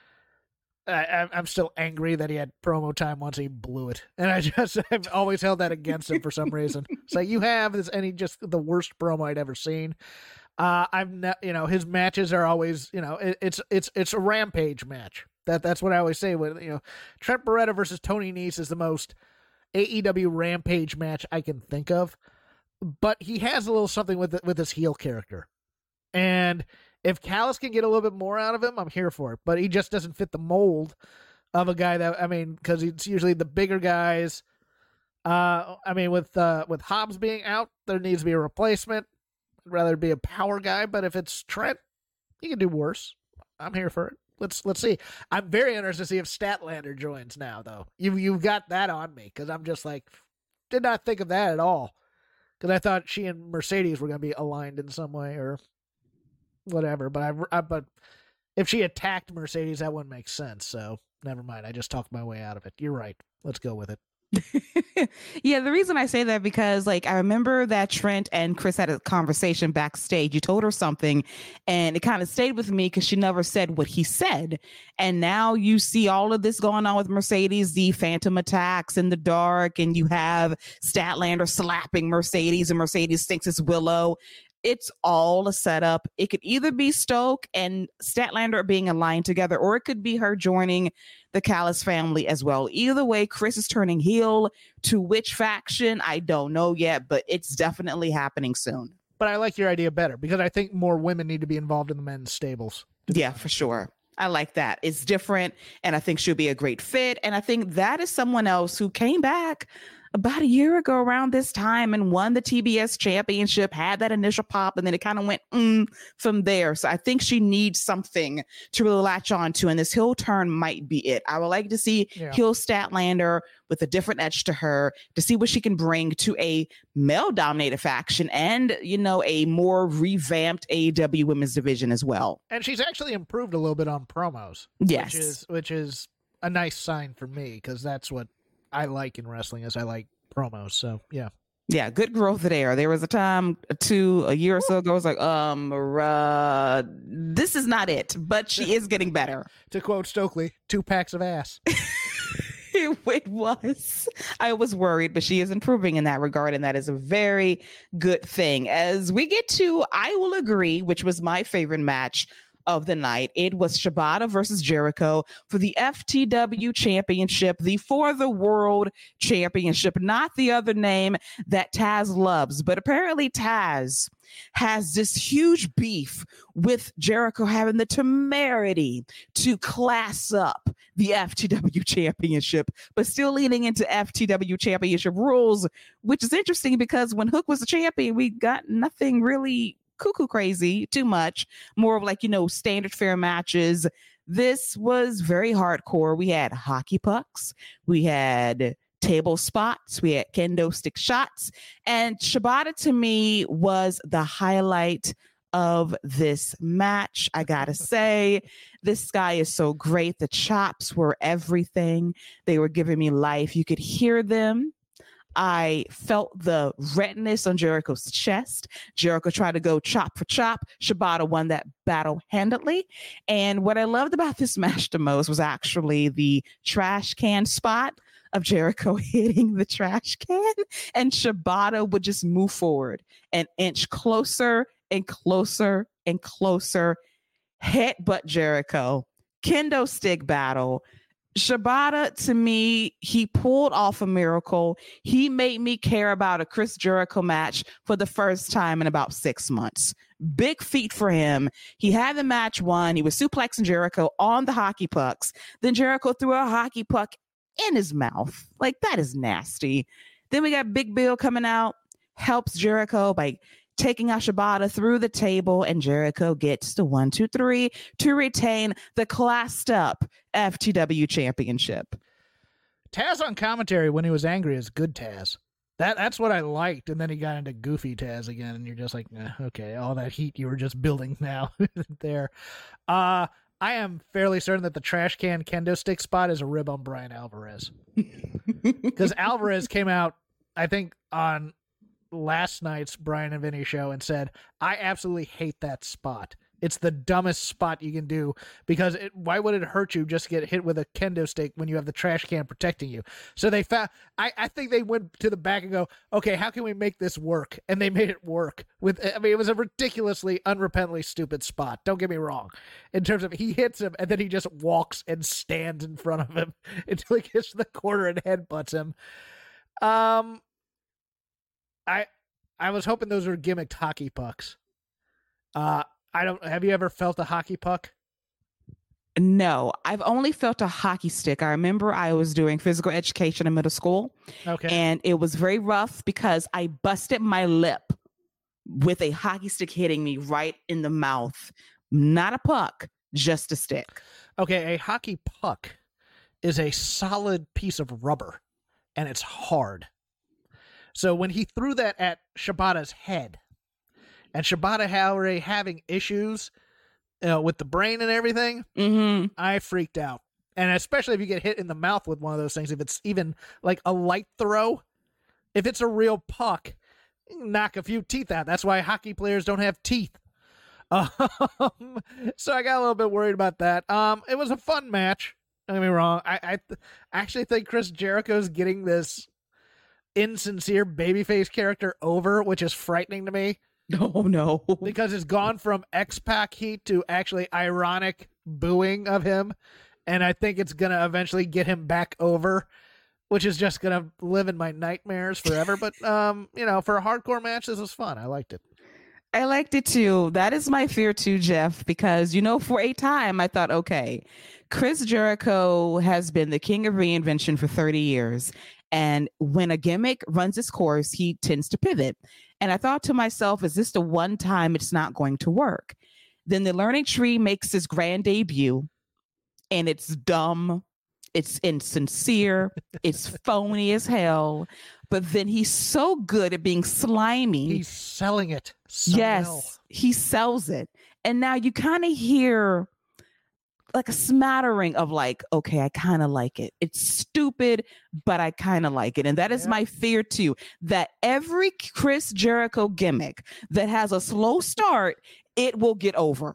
I, I'm still angry that he had promo time once he blew it, and I just I've always held that against him for some reason. It's like you have this, and he just the worst promo I'd ever seen. Uh, I'm not, you know, his matches are always, you know, it, it's it's it's a Rampage match. That that's what I always say. With you know, Trent Beretta versus Tony Nese is the most A E W Rampage match I can think of, but he has a little something with with his heel character, and if Callis can get a little bit more out of him, I'm here for it. But he just doesn't fit the mold of a guy that, I mean, because it's usually the bigger guys. Uh, I mean, with uh, with Hobbs being out, there needs to be a replacement. I'd rather be a power guy. But if it's Trent, he can do worse. I'm here for it. Let's let's see. I'm very interested to see if Statlander joins now, though. You you've got that on me because I'm just like, did not think of that at all. Because I thought she and Mercedes were going to be aligned in some way or whatever, but I, I, but if she attacked Mercedes, that wouldn't make sense. So never mind. I just talked my way out of it. You're right. Let's go with it. Yeah, the reason I say that because like I remember that Trent and Chris had a conversation backstage. You told her something, and it kind of stayed with me because she never said what he said. And now you see all of this going on with Mercedes, the phantom attacks in the dark, and you have Statlander slapping Mercedes, and Mercedes thinks it's Willow. It's all a setup. It could either be Stoke and Statlander being aligned together, or it could be her joining the Callis family as well. Either way, Chris is turning heel. To which faction, I don't know yet, but it's definitely happening soon. But I like your idea better because I think more women need to be involved in the men's stables. Yeah, for sure. I like that. It's different, and I think she'll be a great fit. And I think that is someone else who came back about a year ago around this time and won the T B S championship, had that initial pop, and then it kind of went mm, from there. So I think she needs something to really latch on to, and this heel turn might be it. I would like to see yeah. heel Statlander with a different edge to her, to see what she can bring to a male-dominated faction and, you know, a more revamped A E W women's division as well. And she's actually improved a little bit on promos. Yes. Which is, which is a nice sign for me because that's what I like in wrestling is I like promos. So, yeah. Yeah, good growth there. There was a time, two, a year or so ago, I was like, um, uh, this is not it, but she is getting better. To quote Stokely, two packs of ass. It was. I was worried, but she is improving in that regard, and that is a very good thing. As we get to, I will agree, which was my favorite match of the night. It was Shibata versus Jericho for the F T W Championship, the For the World Championship, not the other name that Taz loves, but apparently Taz has this huge beef with Jericho having the temerity to class up the F T W Championship, but still leaning into F T W Championship rules, which is interesting because when Hook was the champion, we got nothing really cuckoo crazy too much, more of like, you know, standard fair matches. This was very hardcore. We had hockey pucks, we had table spots, we had kendo stick shots, and Shibata to me was the highlight of this match. I gotta say, this guy is so great. The chops were everything. They were giving me life. You could hear them. I felt the redness on Jericho's chest. Jericho tried to go chop for chop. Shibata won that battle handily. And what I loved about this match the most was actually the trash can spot of Jericho hitting the trash can. And Shibata would just move forward an inch closer and closer and closer. Headbutt Jericho. Kendo stick battle. Shibata, to me, he pulled off a miracle. He made me care about a Chris Jericho match for the first time in about six months. Big feat for him. He had the match won. He was suplexing Jericho on the hockey pucks. Then Jericho threw a hockey puck in his mouth. Like, that is nasty. Then we got Big Bill coming out, helps Jericho by taking out Shibata through the table, and Jericho gets the one, two, three to retain the classed up F T W Championship. Taz on commentary when he was angry is good Taz. That that's what I liked, and then he got into goofy Taz again, and you're just like, eh, okay, all that heat you were just building now there. Uh, I am fairly certain that the trash can kendo stick spot is a rib on Brian Alvarez. Because Alvarez came out, I think, on last night's Brian and Vinny show and said, I absolutely hate that spot. It's the dumbest spot you can do because it, why would it hurt you just to get hit with a kendo stick when you have the trash can protecting you? So they found, I, I think they went to the back and go, okay, how can we make this work? And they made it work with, I mean, it was a ridiculously, unrepentantly stupid spot. Don't get me wrong. In terms of he hits him and then he just walks and stands in front of him until he gets to the corner and headbutts him. Um, I, I was hoping those were gimmicked hockey pucks. Uh, I don't, have you ever felt a hockey puck? No, I've only felt a hockey stick. I remember I was doing physical education in middle school. Okay. And it was very rough because I busted my lip with a hockey stick hitting me right in the mouth. Not a puck, just a stick. Okay, a hockey puck is a solid piece of rubber, and it's hard. So when he threw that at Shibata's head, and Shibata already having issues you know, with the brain and everything, mm-hmm. I freaked out. And especially if you get hit in the mouth with one of those things, if it's even like a light throw, if it's a real puck, you can knock a few teeth out. That's why hockey players don't have teeth. Um, so I got a little bit worried about that. Um, it was a fun match. Don't get me wrong. I, I th- actually think Chris Jericho's getting this insincere babyface character over, which is frightening to me. Oh no. Because it's gone from X-Pac heat to actually ironic booing of him. And I think it's going to eventually get him back over, which is just going to live in my nightmares forever. But, um, you know, for a hardcore match, this was fun. I liked it. I liked it too. That is my fear too, Jeff, because, you know, for a time I thought, okay, Chris Jericho has been the king of reinvention for thirty years. And when a gimmick runs its course, he tends to pivot. And I thought to myself, is this the one time it's not going to work? Then the Learning Tree makes its grand debut, and it's dumb, it's insincere, it's phony as hell. But then he's so good at being slimy. He's selling it so yes, well. He sells it. And now you kind of hear like a smattering of like, okay, I kind of like it. It's stupid, but I kind of like it. And that is yeah. my fear too, that every Chris Jericho gimmick that has a slow start, it will get over.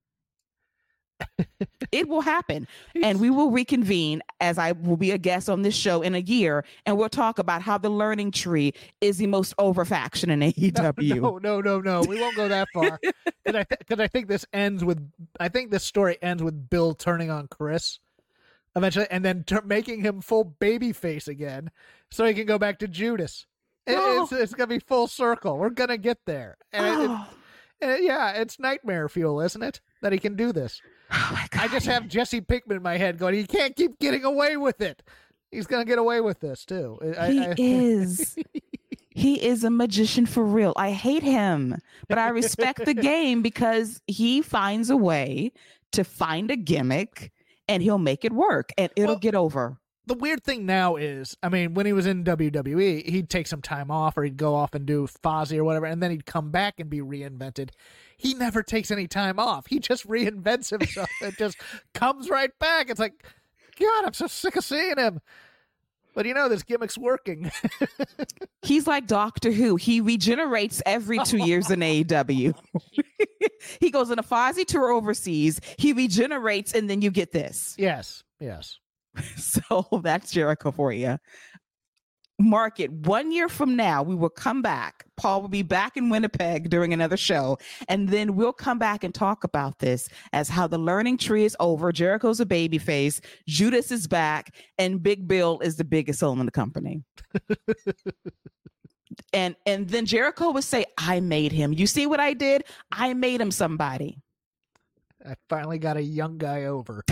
It will happen. And we will reconvene as I will be a guest on this show in a year. And we'll talk about how the learning tree is the most over faction in A E W. No, no, no, no. We won't go that far. Because I, th- I think this ends with, I think this story ends with Bill turning on Chris eventually and then ter- making him full babyface again so he can go back to Judas. It, Oh. It's, it's going to be full circle. We're going to get there. And it, Oh. it, it, yeah, it's nightmare fuel, isn't it? That he can do this. Oh my God. I just have Jesse Pinkman in my head going, he can't keep getting away with it. He's going to get away with this, too. I, He I, is. He is a magician for real. I hate him, but I respect the game because he finds a way to find a gimmick and he'll make it work and it'll Well, get over. The weird thing now is, I mean, when he was in W W E, he'd take some time off or he'd go off and do Fozzy or whatever, and then he'd come back and be reinvented. He never takes any time off. He just reinvents himself and just comes right back. It's like, God, I'm so sick of seeing him. But you know, this gimmick's working. He's like Doctor Who. He regenerates every two years in A E W. He goes on a Fozzy tour overseas. He regenerates, and then you get this. Yes, yes. So that's Jericho for you. Mark it. One year from now, we will come back. Paul will be back in Winnipeg during another show. And then we'll come back and talk about this as how the learning tree is over. Jericho's a babyface. Judas is back. And Big Bill is the biggest soul in the company. and and then Jericho would say, I made him. You see what I did? I made him somebody. I finally got a young guy over.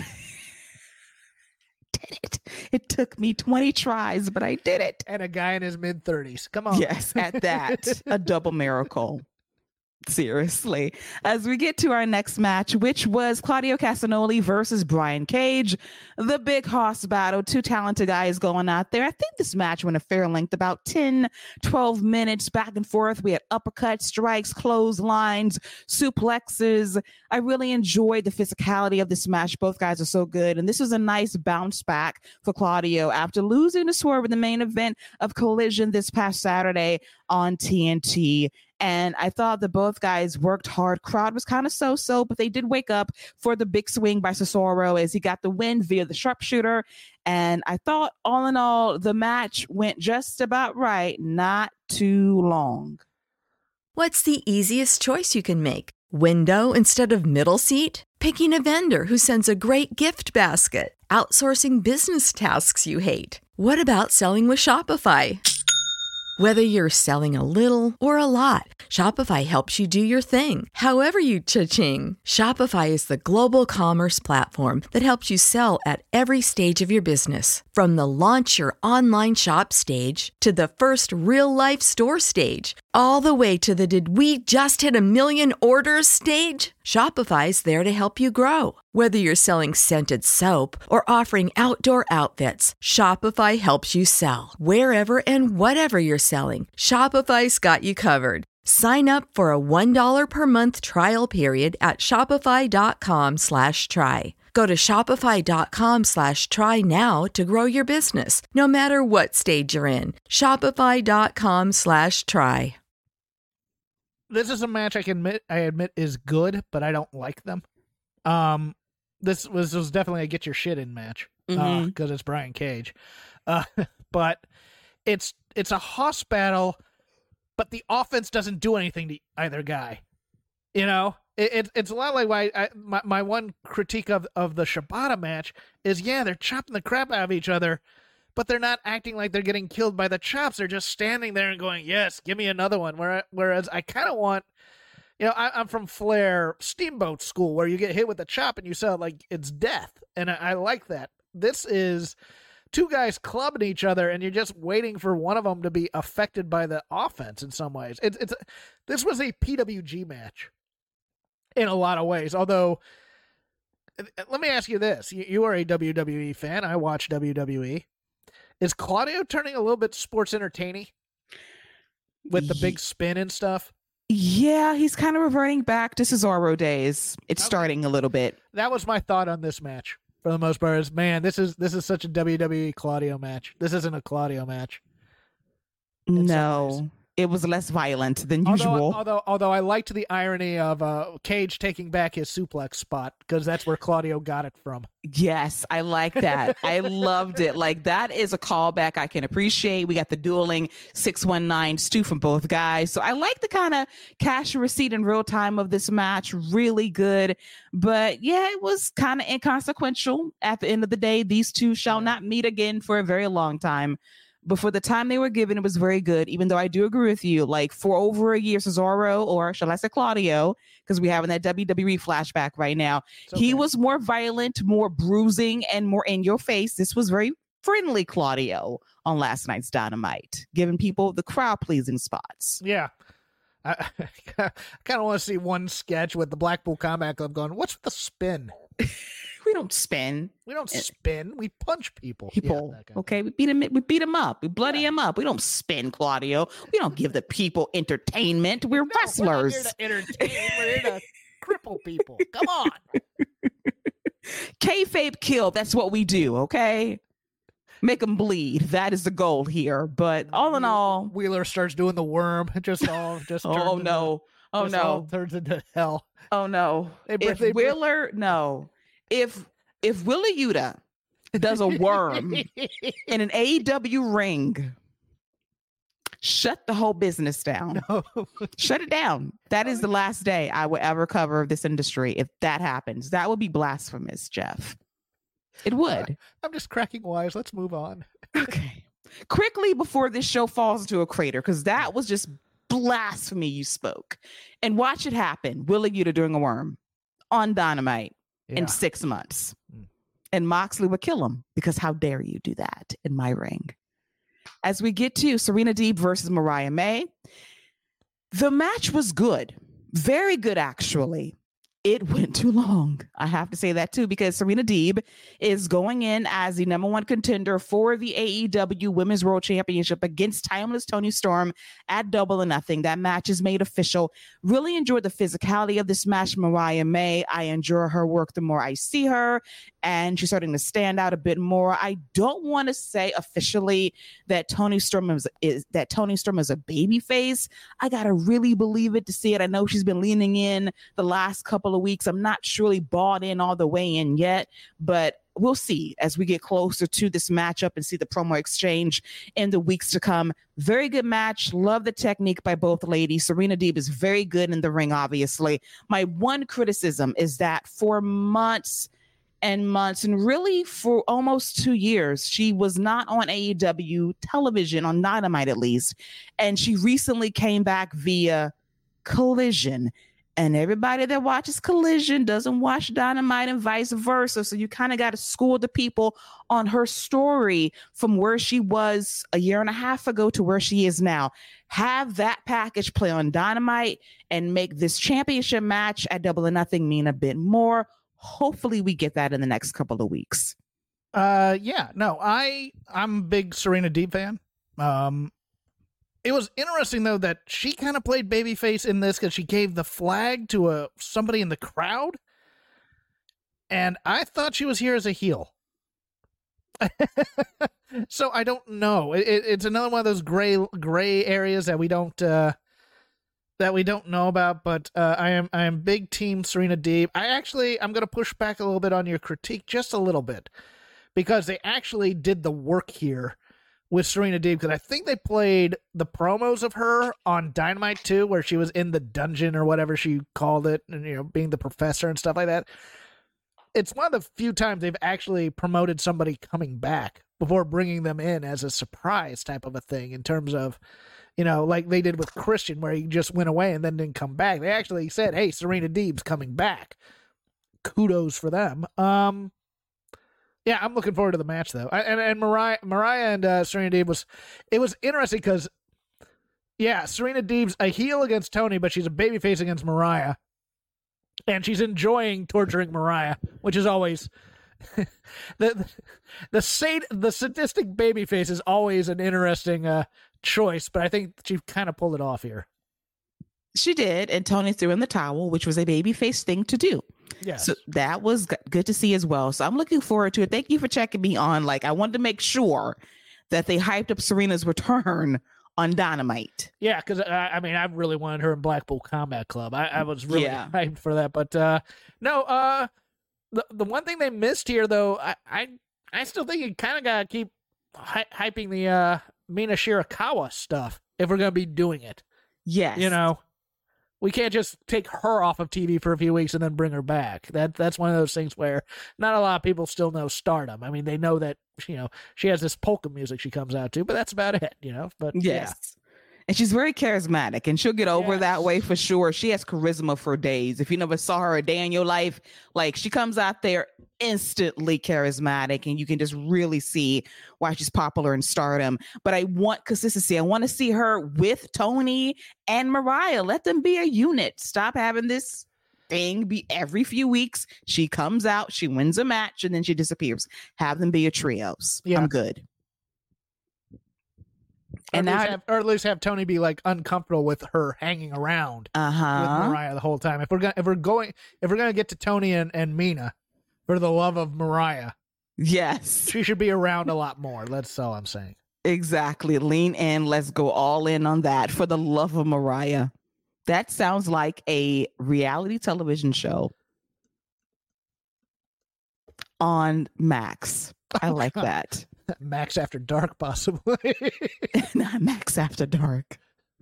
Did it. It took me twenty tries, but I did it. And a guy in his mid thirties. Come on. Yes, at that, a double miracle. Seriously. As we get to our next match, which was Claudio Castagnoli versus Brian Cage, the big hoss battle, two talented guys going out there. I think this match went a fair length, about ten, twelve minutes back and forth. We had uppercuts, strikes, clotheslines, suplexes. I really enjoyed the physicality of this match. Both guys are so good. And this was a nice bounce back for Claudio after losing to Swerve in the main event of Collision this past Saturday on T N T. And I thought that both guys worked hard. Crowd was kind of so-so, but they did wake up for the big swing by Cesaro as he got the win via the sharpshooter. And I thought, all in all, the match went just about right, not too long. What's the easiest choice you can make? Window instead of middle seat? Picking a vendor who sends a great gift basket? Outsourcing business tasks you hate? What about selling with Shopify? Whether you're selling a little or a lot, Shopify helps you do your thing, however you cha-ching. Shopify is the global commerce platform that helps you sell at every stage of your business. From the launch your online shop stage to the first real-life store stage, all the way to the did we just hit a million orders stage. Shopify's there to help you grow. Whether you're selling scented soap or offering outdoor outfits, Shopify helps you sell. Wherever and whatever you're selling, Shopify's got you covered. Sign up for a one dollar per month trial period at shopify.com slash try. Go to shopify.com slash try now to grow your business, no matter what stage you're in. Shopify.com slash try. This is a match I can admit, I admit is good, but I don't like them. Um, this was, was definitely a get your shit in match because Mm-hmm. uh, it's Brian Cage. Uh, but it's it's a hoss battle, but the offense doesn't do anything to either guy. You know, it, it it's a lot like why I, my my one critique of of the Shibata match is yeah they're chopping the crap out of each other, but they're not acting like they're getting killed by the chops. They're just standing there and going, yes, give me another one. Whereas, whereas I kind of want, you know, I, I'm from Flair Steamboat School where you get hit with a chop and you sound like it's death. And I, I like that. This is two guys clubbing each other and you're just waiting for one of them to be affected by the offense in some ways. It's, it's, this was a P W G match in a lot of ways. Although, let me ask you this. You, you are a W W E fan. I watch W W E. Is Claudio turning a little bit sports entertaining with the big spin and stuff? Yeah, he's kind of reverting back to Cesaro days. It's Okay. starting a little bit. That was my thought on this match. For the most part, is man, this is this is such a W W E Claudio match. This isn't a Claudio match. in some ways. No, it was less violent than Although, usual. although, although I liked the irony of uh, Cage taking back his suplex spot because that's where Claudio got it from. Yes, I like that. I loved it. Like, that is a callback I can appreciate. We got the dueling six one nine stew from both guys. So I like the kind of cash receipt in real time of this match. Really good. But yeah, it was kind of inconsequential. At the end of the day, these two shall not meet again for a very long time. But for the time they were given, it was very good, even though I do agree with you. Like, for over a year, Cesaro, or shall I say Claudio, because we're having that W W E flashback right now, It's okay. he was more violent, more bruising, and more in your face. This was very friendly Claudio on last night's Dynamite, giving people the crowd-pleasing spots. Yeah. I, I kind of want to see one sketch with the Blackpool Combat Club going, what's with the spin? We don't spin We don't spin. We punch people. people. Yeah, that kind of Okay, we beat him. We beat him up. We bloody him up. We don't spin Claudio. We don't give the people entertainment. We're No, wrestlers. We're not here to entertain. We're here to cripple people. Come on. Kayfabe kill. That's what we do. Okay, make them bleed. That is the goal here. But all in all, Wheeler starts doing the worm. It just all just turns oh into- no, oh just all no, turns into hell. oh no. They br- If they br- Wheeler, no, if if Willa Yuta does a worm in an A E W ring, shut the whole business down. No. Shut it down. That is the last day I will ever cover this industry. If that happens, that would be blasphemous, Jeff. It would. I'm just cracking wise. Let's move on. Okay. Quickly before this show falls into a crater, because that was just blasphemy you spoke. And watch it happen. Willa Yuta doing a worm on Dynamite Yeah. in six months. Mm. And Moxley would kill him because how dare you do that in my ring? As we get to Serena Deeb versus Mariah May, the match was good. Very good, actually. It went too long. I have to say that too, because Serena Deeb is going in as the number one contender for the A E W Women's World Championship against Timeless Toni Storm at Double or Nothing. That match is made official. Really enjoyed the physicality of this match. Mariah May, I enjoy her work the more I see her, and she's starting to stand out a bit more. I don't want to say officially that Toni Storm is, is that Toni Storm is a baby face. I gotta really believe it to see it. I know she's been leaning in the last couple of weeks. I'm not surely bought in all the way in yet, but we'll see as we get closer to this matchup and see the promo exchange in the weeks to come. Very good match. Love the technique by both ladies. Serena Deeb is very good in the ring, obviously. My one criticism is that for months and months, and really for almost two years, she was not on A E W television, on Dynamite at least, and she recently came back via Collision. And everybody that watches Collision doesn't watch Dynamite and vice versa. So you kind of got to school the people on her story from where she was a year and a half ago to where she is now. Have that package play on Dynamite and make this championship match at Double or Nothing mean a bit more. Hopefully we get that in the next couple of weeks. Uh, yeah, no, I I'm a big Serena Deeb fan. Um, it was interesting though that she kind of played babyface in this because she gave the flag to a somebody in the crowd, and I thought she was here as a heel. So I don't know. It, it, it's another one of those gray gray areas that we don't uh, that we don't know about. But uh, I am I am big team Serena Deeb. I actually I'm going to push back a little bit on your critique, just a little bit, because they actually did the work here with Serena Deeb, because I think they played the promos of her on Dynamite too, where she was in the dungeon or whatever she called it, and you know, being the professor and stuff like that. It's one of the few times they've actually promoted somebody coming back before bringing them in as a surprise type of a thing, in terms of, you know, like they did with Christian, where he just went away and then didn't come back. They actually said, hey, Serena Deeb's coming back. Kudos for them. Um, Yeah, I'm looking forward to the match though. I, and and Mariah, Mariah and uh, Serena Deeb was, it was interesting because, yeah, Serena Deeb's a heel against Toni, but she's a babyface against Mariah, and she's enjoying torturing Mariah, which is always the the the, sad, the sadistic babyface is always an interesting uh, choice. But I think she kind of pulled it off here. She did, and Tony threw in the towel, which was a babyface thing to do. Yes. So that was g- good to see as well. So I'm looking forward to it. Thank you for checking me on. Like, I wanted to make sure that they hyped up Serena's return on Dynamite. Yeah, because I, I mean, I really wanted her in Blackpool Combat Club. I, I was really Yeah. hyped for that. But uh, no, uh, the the one thing they missed here, though, I I, I still think you kind of got to keep hy- hyping the uh, Mina Shirakawa stuff if we're going to be doing it. Yes. You know, we can't just take her off of T V for a few weeks and then bring her back. That That's one of those things where not a lot of people still know Stardom. I mean, they know that, you know, she has this polka music she comes out to, but that's about it, you know? But Yes. yeah. And she's very charismatic, and she'll get over Yes. that way for sure. She has charisma for days. If you never saw her a day in your life, like, she comes out there instantly charismatic, and you can just really see why she's popular in Stardom. But I want consistency. I want to see her with Tony and Mariah. Let them be a unit. Stop having this thing be every few weeks. She comes out, she wins a match, and then she disappears. Have them be a trios. Yeah. I'm good. And And or, at now, least have, or at least have Tony be like uncomfortable with her hanging around uh with huh. Mariah the whole time. If we're gonna if we're going if we're gonna get to Tony and, and Mina for the love of Mariah, Yes. she should be around a lot more. That's all I'm saying. Exactly. Lean in. Let's go all in on that. For the love of Mariah. That sounds like a reality television show on Max. I like that. Max After Dark, possibly. Not Max After Dark.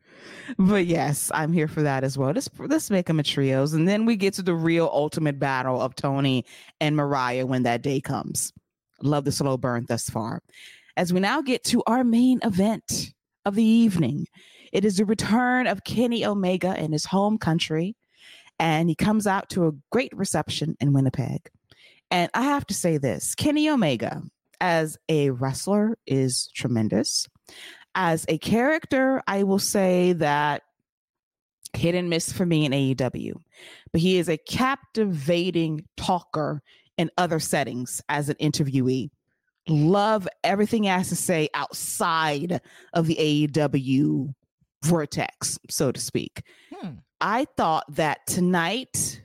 But yes, I'm here for that as well. Let's, let's make them a trios. And then we get to the real ultimate battle of Tony and Mariah when that day comes. Love the slow burn thus far. As we now get to our main event of the evening, it is the return of Kenny Omega in his home country. And he comes out to a great reception in Winnipeg. And I have to say this, Kenny Omega as a wrestler is tremendous. As a character, I will say that hit and miss for me in A E W, but he is a captivating talker in other settings as an interviewee. Love everything he has to say outside of the A E W vortex, so to speak. Hmm. I thought that tonight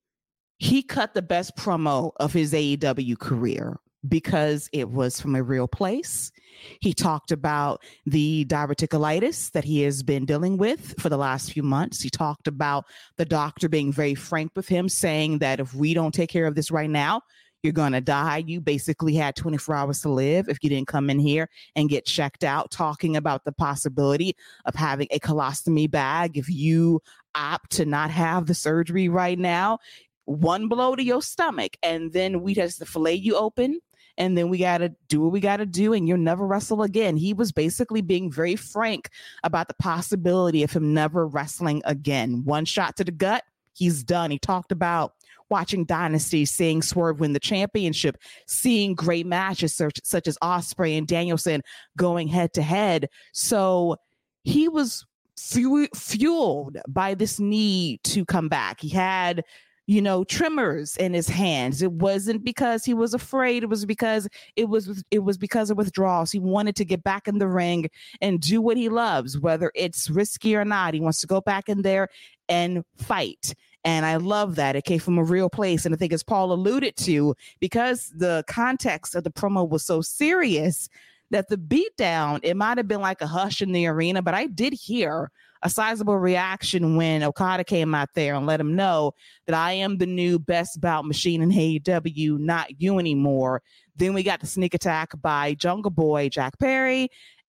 he cut the best promo of his A E W career because it was from a real place. He talked about the diverticulitis that he has been dealing with for the last few months. He talked about the doctor being very frank with him, saying that if we don't take care of this right now, you're going to die. You basically had twenty-four hours to live if you didn't come in here and get checked out, talking about the possibility of having a colostomy bag if you opt to not have the surgery right now. One blow to your stomach, and then we just fillet you open, and then we got to do what we got to do, and you'll never wrestle again. He was basically being very frank about the possibility of him never wrestling again. One shot to the gut, he's done. He talked about watching Dynasty, seeing Swerve win the championship, seeing great matches such, such as Ospreay and Danielson going head to head. So he was fu- fueled by this need to come back. He had, you know, tremors in his hands. It wasn't because he was afraid. It was because it was it was because of withdrawals. He wanted to get back in the ring and do what he loves, whether it's risky or not. He wants to go back in there and fight. And I love that. It came from a real place. And I think, as Paul alluded to, because the context of the promo was so serious, that the beatdown, it might have been like a hush in the arena, but I did hear a sizable reaction when Okada came out there and let him know that I am the new best bout machine in A E W, not you anymore. Then we got the sneak attack by Jungle Boy Jack Perry,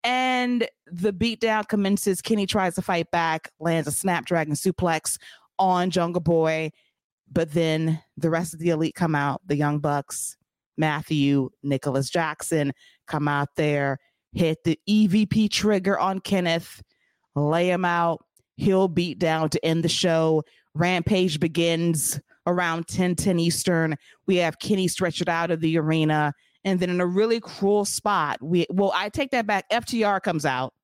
and the beatdown commences. Kenny tries to fight back, lands a Snapdragon suplex on Jungle Boy, but then the rest of the Elite come out. The Young Bucks, Matthew, Nicholas Jackson come out there, hit the E V P trigger on Kenneth, lay him out. He'll beat down to end the show. Rampage begins around ten ten Eastern. We have Kenny stretched out of the arena. And then in a really cruel spot, we well, I take that back. F T R comes out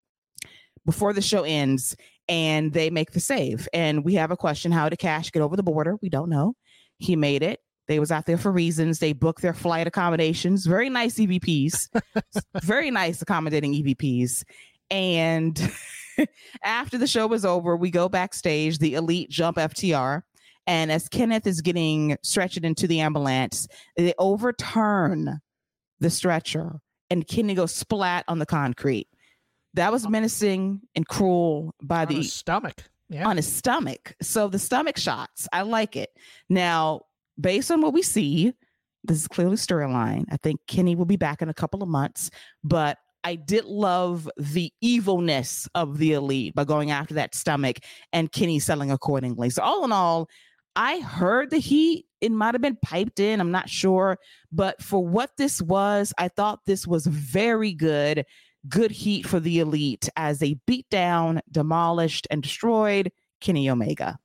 before the show ends, and they make the save. And we have a question: how did Cash get over the border? We don't know. He made it. They was out there for reasons. They booked their flight accommodations. Very nice E V Ps. Very nice accommodating E V Ps. And after the show was over, we go backstage. The Elite jump F T R. And as Kenneth is getting stretched into the ambulance, they overturn the stretcher and Kenny goes splat on the concrete. That was menacing and cruel by on the his stomach. Yeah. On his stomach. So the stomach shots, I like it. Now, based on what we see, this is clearly storyline. I think Kenny will be back in a couple of months, but I did love the evilness of the Elite by going after that stomach and Kenny selling accordingly. So all in all, I heard the heat. It might have been piped in. I'm not sure. But for what this was, I thought this was very good. Good heat for the Elite as they beat down, demolished, and destroyed Kenny Omega.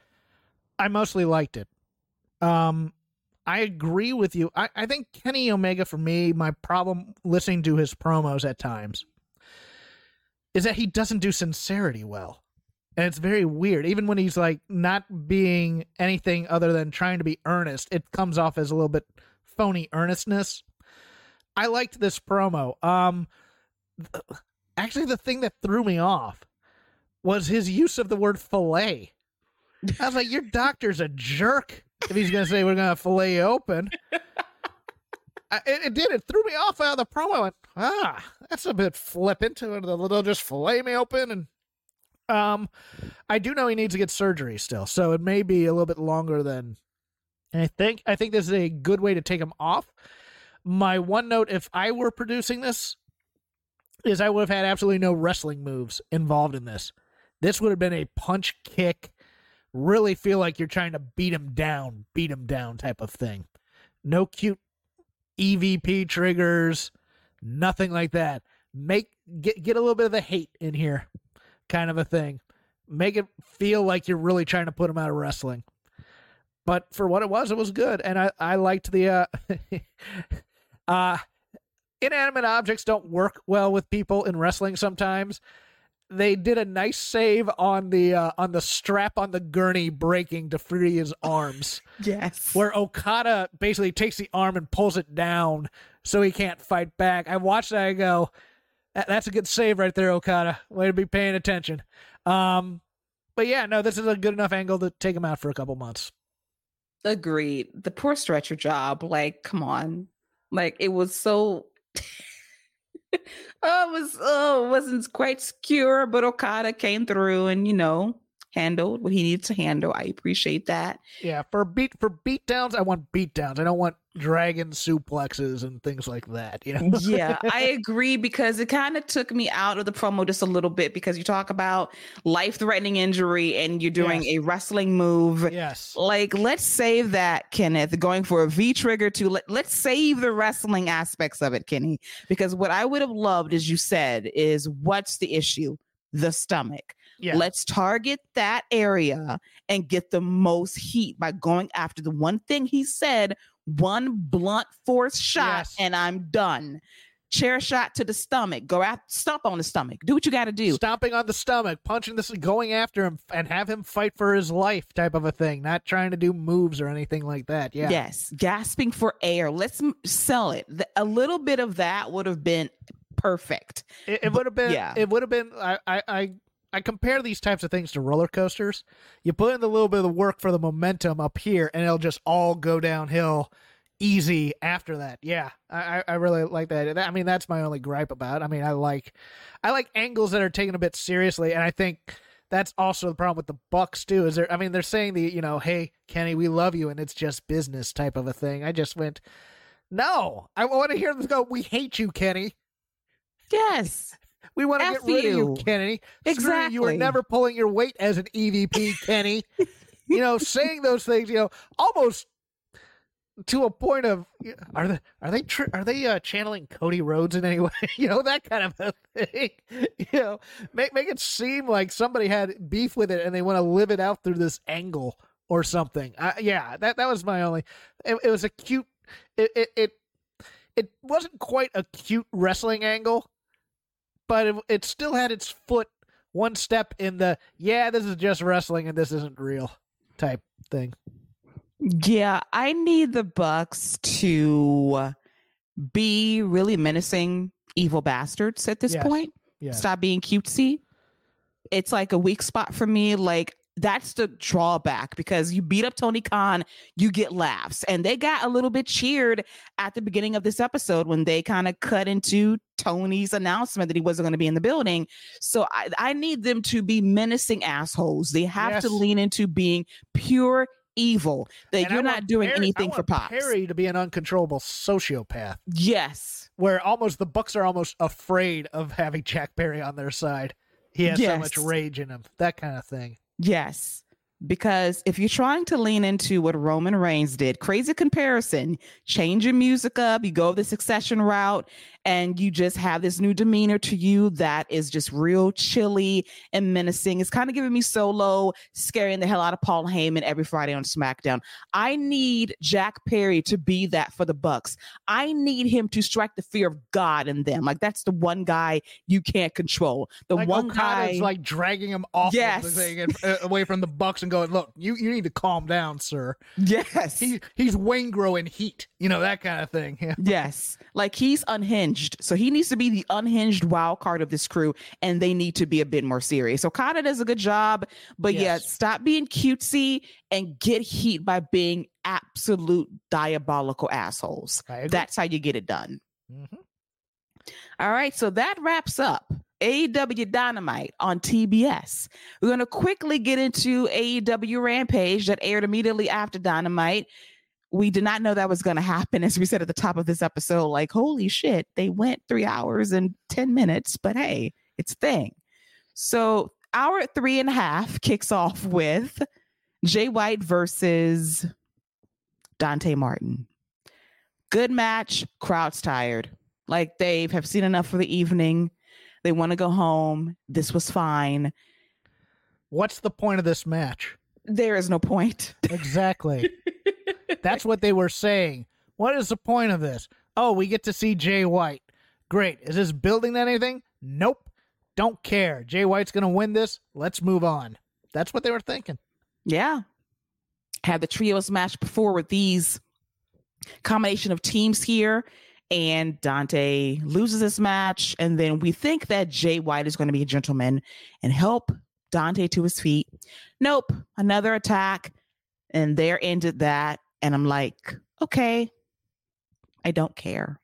I mostly liked it. Um, I agree with you. I, I think Kenny Omega, for me, my problem listening to his promos at times is that he doesn't do sincerity well. And it's very weird. Even when he's like not being anything other than trying to be earnest, it comes off as a little bit phony earnestness. I liked this promo. Um, th- actually, the thing that threw me off was his use of the word fillet. I was like, your doctor's a jerk if he's going to say we're going to fillet you open. I, it, it did. It threw me off out of the promo. I went, ah, that's a bit flippant. They'll just fillet me open. And um, I do know he needs to get surgery still, so it may be a little bit longer than. And I think I think this is a good way to take him off. My one note, if I were producing this, is I would have had absolutely no wrestling moves involved in this. This would have been a punch kick. Really feel like you're trying to beat him down, beat him down type of thing. No cute E V P triggers, nothing like that. Make get get a little bit of the hate in here, kind of a thing. Make it feel like you're really trying to put him out of wrestling. But for what it was, it was good, and I I liked the uh, uh inanimate objects don't work well with people in wrestling sometimes. They did a nice save on the uh, on the strap on the gurney breaking to free his arms. Yes. Where Okada basically takes the arm and pulls it down so he can't fight back. I watched that and go, that's a good save right there, Okada. Way to be paying attention. Um, but yeah, no, this is a good enough angle to take him out for a couple months. Agreed. The poor stretcher job, like, come on. Like, it was so... oh, it was oh, it wasn't quite secure, but Okada came through and, you know, handled what he needed to handle. I appreciate that. Yeah, for beat for beat downs, I want beat downs. I don't want dragon suplexes and things like that. You know? Yeah, I agree, because it kind of took me out of the promo just a little bit, because you talk about life-threatening injury and you're doing yes. a wrestling move. Yes. Like, let's save that, Kenneth, going for a V-trigger to let, let's save the wrestling aspects of it, Kenny, because what I would have loved, as you said, is what's the issue? The stomach. Yeah. Let's target that area and get the most heat by going after the one thing he said, one blunt force shot, yes. and I'm done. Chair shot to the stomach. Go out, stomp on the stomach. Do what you got to do. Stomping on the stomach, punching this, going after him, and have him fight for his life type of a thing. Not trying to do moves or anything like that. Yeah. Yes. Gasping for air. Let's sell it. A little bit of that would have been perfect. It, it would have been. Yeah. It would have been. I. I. I I compare these types of things to roller coasters. You put in a little bit of the work for the momentum up here, and it'll just all go downhill easy after that. Yeah, I, I really like that. I mean, that's my only gripe about it. I mean, I like, I like angles that are taken a bit seriously, and I think that's also the problem with the Bucks too. Is there? I mean, they're saying the, you know, hey Kenny, we love you, and it's just business type of a thing. I just went, no, I want to hear them go, we hate you, Kenny. Yes. We want to F get rid you. of you, Kenny. Exactly. You were never pulling your weight as an E V P, Kenny. You know, saying those things, you know, almost to a point of, are they are they tr- are they uh, channeling Cody Rhodes in any way? You know, that kind of a thing. You know, make make it seem like somebody had beef with it and they want to live it out through this angle or something. Uh, yeah, that that was my only. It, it was a cute. It, it it it wasn't quite a cute wrestling angle. But it, it still had its foot one step in the, yeah, this is just wrestling and this isn't real type thing. Yeah, I need the Bucks to be really menacing evil bastards at this yes. point. Yes. Stop being cutesy. It's like a weak spot for me. Like, that's the drawback, because you beat up Tony Khan, you get laughs. And they got a little bit cheered at the beginning of this episode when they kind of cut into Tony's announcement that he wasn't going to be in the building. So I, I need them to be menacing assholes. They have Yes. to lean into being pure evil, that And I you're not want doing Perry- anything I for want Pops. Perry to be an uncontrollable sociopath, Yes. where almost the Bucks are almost afraid of having Jack Perry on their side. He has so Yes. much rage in him. That kind of thing. Yes. Because if you're trying to lean into what Roman Reigns did, crazy comparison, change your music up, you go the Succession route, and you just have this new demeanor to you that is just real chilly and menacing. It's kind of giving me Solo, scaring the hell out of Paul Heyman every Friday on SmackDown. I need Jack Perry to be that for the Bucks. I need him to strike the fear of God in them. Like, that's the one guy you can't control. The Like one Okada's guy, like dragging him off Yes. of the thing and uh, away from the Bucks and going, look, you, you need to calm down, sir. yes. He he's Waingro in heat, you know, that kind of thing. Yeah. Yes, like he's unhinged. So he needs to be the unhinged wild card of this crew, and they need to be a bit more serious. Okada does a good job, but Yes. yeah, stop being cutesy and get heat by being absolute diabolical assholes. I agree. That's how you get it done. Mhm. All right, so that wraps up A E W Dynamite on T B S. We're going to quickly get into A E W Rampage that aired immediately after Dynamite. We did not know that was going to happen, as we said at the top of this episode. Like, holy shit, they went three hours and ten minutes, but hey, it's a thing. So hour three and a half kicks off with Jay White versus Dante Martin. Good match. Crowd's tired. Like, they have seen enough for the evening. They want to go home. This was fine. What's the point of this match? There is no point. Exactly. That's what they were saying. What is the point of this? Oh, we get to see Jay White. Great. Is this building anything? Nope. Don't care. Jay White's going to win this. Let's move on. That's what they were thinking. Yeah. Had the trios match before with these combination of teams here, and Dante loses this match. And then we think that Jay White is going to be a gentleman and help Dante to his feet. Nope. Another attack. And there ended that. And I'm like, okay, I don't care.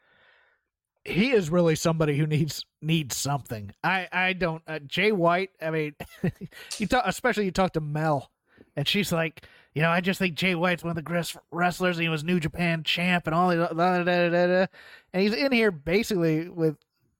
He is really somebody who needs needs something. I I don't. Uh, Jay White. I mean, you talk, especially you talk to Mel, and she's like, you know, I just think Jay White's one of the greatest wrestlers. And he was New Japan champ and all that. Da, da, da, da, da. And he's in here basically with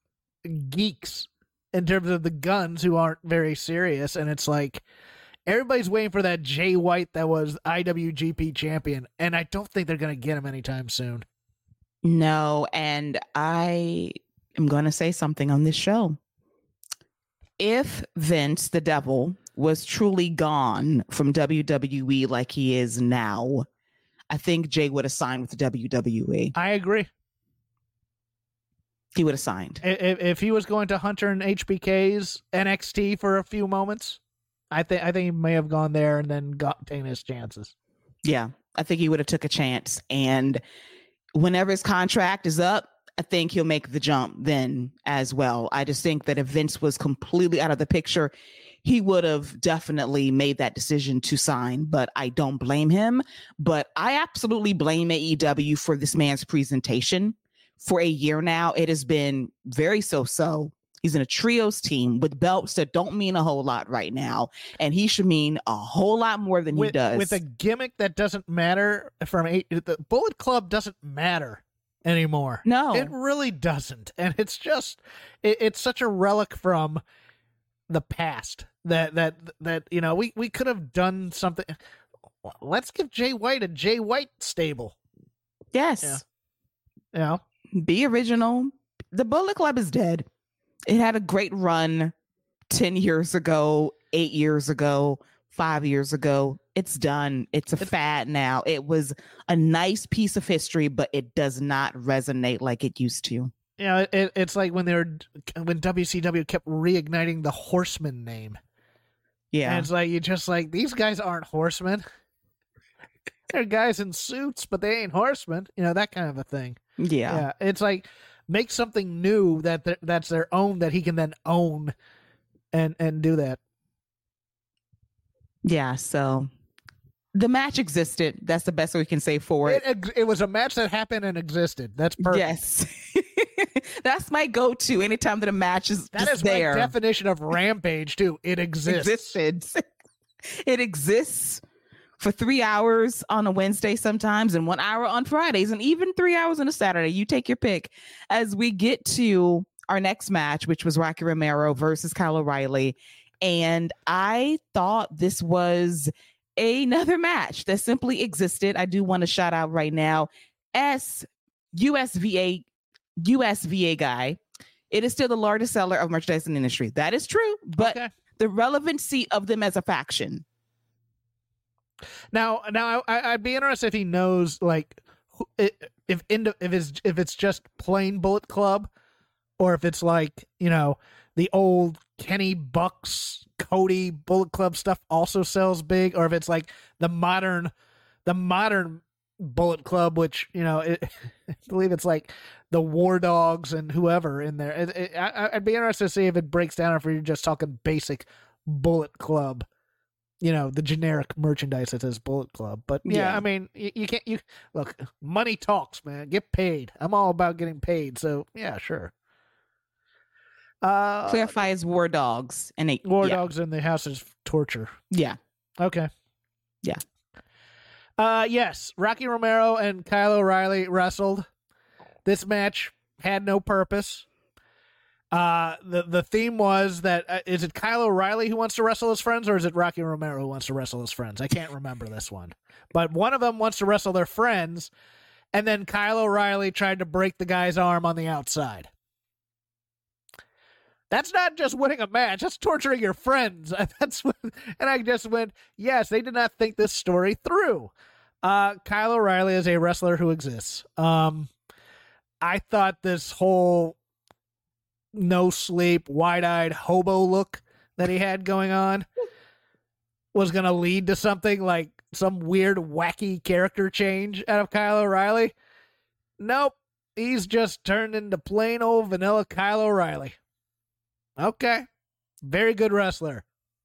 geeks in terms of the guns who aren't very serious. And it's like, everybody's waiting for that Jay White that was I W G P champion, and I don't think they're going to get him anytime soon. No, and I am going to say something on this show. If Vince, the devil, was truly gone from W W E like he is now, I think Jay would have signed with the W W E. I agree. He would have signed. If, if he was going to Hunter and H B K's N X T for a few moments, I think I think he may have gone there and then got taken his chances. Yeah, I think he would have took a chance. And whenever his contract is up, I think he'll make the jump then as well. I just think that if Vince was completely out of the picture, he would have definitely made that decision to sign, but I don't blame him. But I absolutely blame A E W for this man's presentation. For a year now, it has been very so-so. He's in a trios team with belts that don't mean a whole lot right now, and he should mean a whole lot more than with, he does. With a gimmick that doesn't matter from eight, the Bullet Club doesn't matter anymore. No, it really doesn't, and it's just it, it's such a relic from the past that that that you know we we could have done something. Let's give Jay White a Jay White stable. Yes, yeah. You know, be original. The Bullet Club is dead. It had a great run ten years ago, eight years ago, five years ago. It's done. It's a it's, fad now. It was a nice piece of history, but it does not resonate like it used to. You know, it, it's like when they were when W C W kept reigniting the Horseman name. Yeah, and it's like you just like these guys aren't horsemen. They're guys in suits, but they ain't horsemen. You know, that kind of a thing. Yeah, yeah. It's like make something new that th- that's their own that he can then own and and do that. Yeah, so the match existed. That's the best we can say for it. It, it was a match that happened and existed. That's perfect. Yes. That's my go-to anytime that a match is That just is there. my definition of Rampage, too. It exists. Existed. It exists for three hours on a Wednesday sometimes and one hour on Fridays and even three hours on a Saturday. You take your pick. As we get to our next match, which was Rocky Romero versus Kyle O'Reilly. And I thought this was another match that simply existed. I do want to shout out right now as U S V A U S V A guy. It is still the largest seller of merchandise in the industry. That is true, but Okay. the relevancy of them as a faction. Now, now I, I'd be interested if he knows, like, who, if if it's if it's just plain Bullet Club, or if it's like, you know, the old Kenny Bucks, Cody Bullet Club stuff also sells big, or if it's like the modern, the modern Bullet Club, which, you know, it, I believe it's like the War Dogs and whoever in there. It, it, I, I'd be interested to see if it breaks down, or if you're just talking basic Bullet Club. You know, the generic merchandise that says Bullet Club. But yeah, Yeah. I mean, you, you can't, you look, money talks, man. Get paid. I'm all about getting paid. So yeah, sure. Uh, Clarify as War Dogs and a, War yeah. Dogs in the House of Torture. Yeah. Okay. Yeah. Uh, yes, Rocky Romero and Kyle O'Reilly wrestled. This match had no purpose. Uh, the the theme was that uh, is it Kyle O'Reilly who wants to wrestle his friends, or is it Rocky Romero who wants to wrestle his friends? I can't remember this one, but one of them wants to wrestle their friends, and then Kyle O'Reilly tried to break the guy's arm on the outside. That's not just winning a match; that's torturing your friends. That's what, and I just went, yes, they did not think this story through. Uh, Kyle O'Reilly is a wrestler who exists. Um, I thought this whole no sleep, wide-eyed hobo look that he had going on was going to lead to something like some weird, wacky character change out of Kyle O'Reilly. Nope. He's just turned into plain old vanilla Kyle O'Reilly. Okay. Very good wrestler.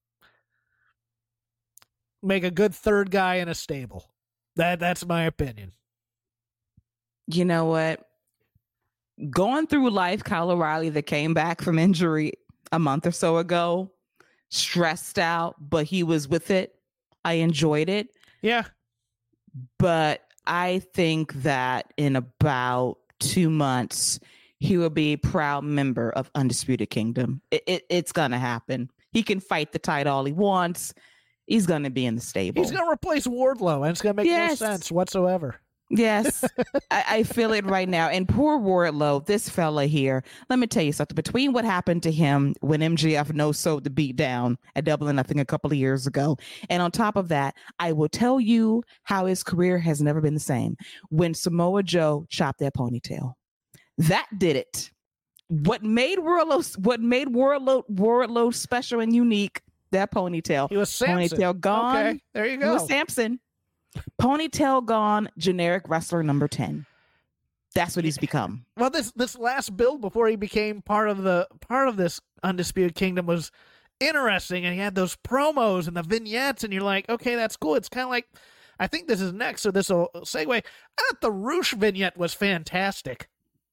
Make a good third guy in a stable. That That's my opinion. You know what? Going through life, Kyle O'Reilly that came back from injury a month or so ago, stressed out, but he was with it. I enjoyed it. Yeah. But I think that in about two months, he will be a proud member of Undisputed Kingdom. It, it, it's going to happen. He can fight the title all he wants. He's going to be in the stable. He's going to replace Wardlow, and it's going to make Yes. no sense whatsoever. Yes, I, I feel it right now. And poor Wardlow, this fella here, let me tell you something. Between what happened to him when M J F no-sold the beat down at Double or Nothing a couple of years ago, and on top of that, I will tell you how his career has never been the same. When Samoa Joe chopped that ponytail, that did it. What made Wardlow, what made Wardlow, Wardlow special and unique, that ponytail. He was Samson. Ponytail gone. Okay, there you He go. was Samson. Ponytail gone, generic wrestler number ten. That's what he's become. Well, this this last build before he became part of the part of this Undisputed Kingdom was interesting, and he had those promos and the vignettes, and you're like, okay, that's cool. It's kind of like, I think this is next, so this will segue. I thought the Roosh vignette was fantastic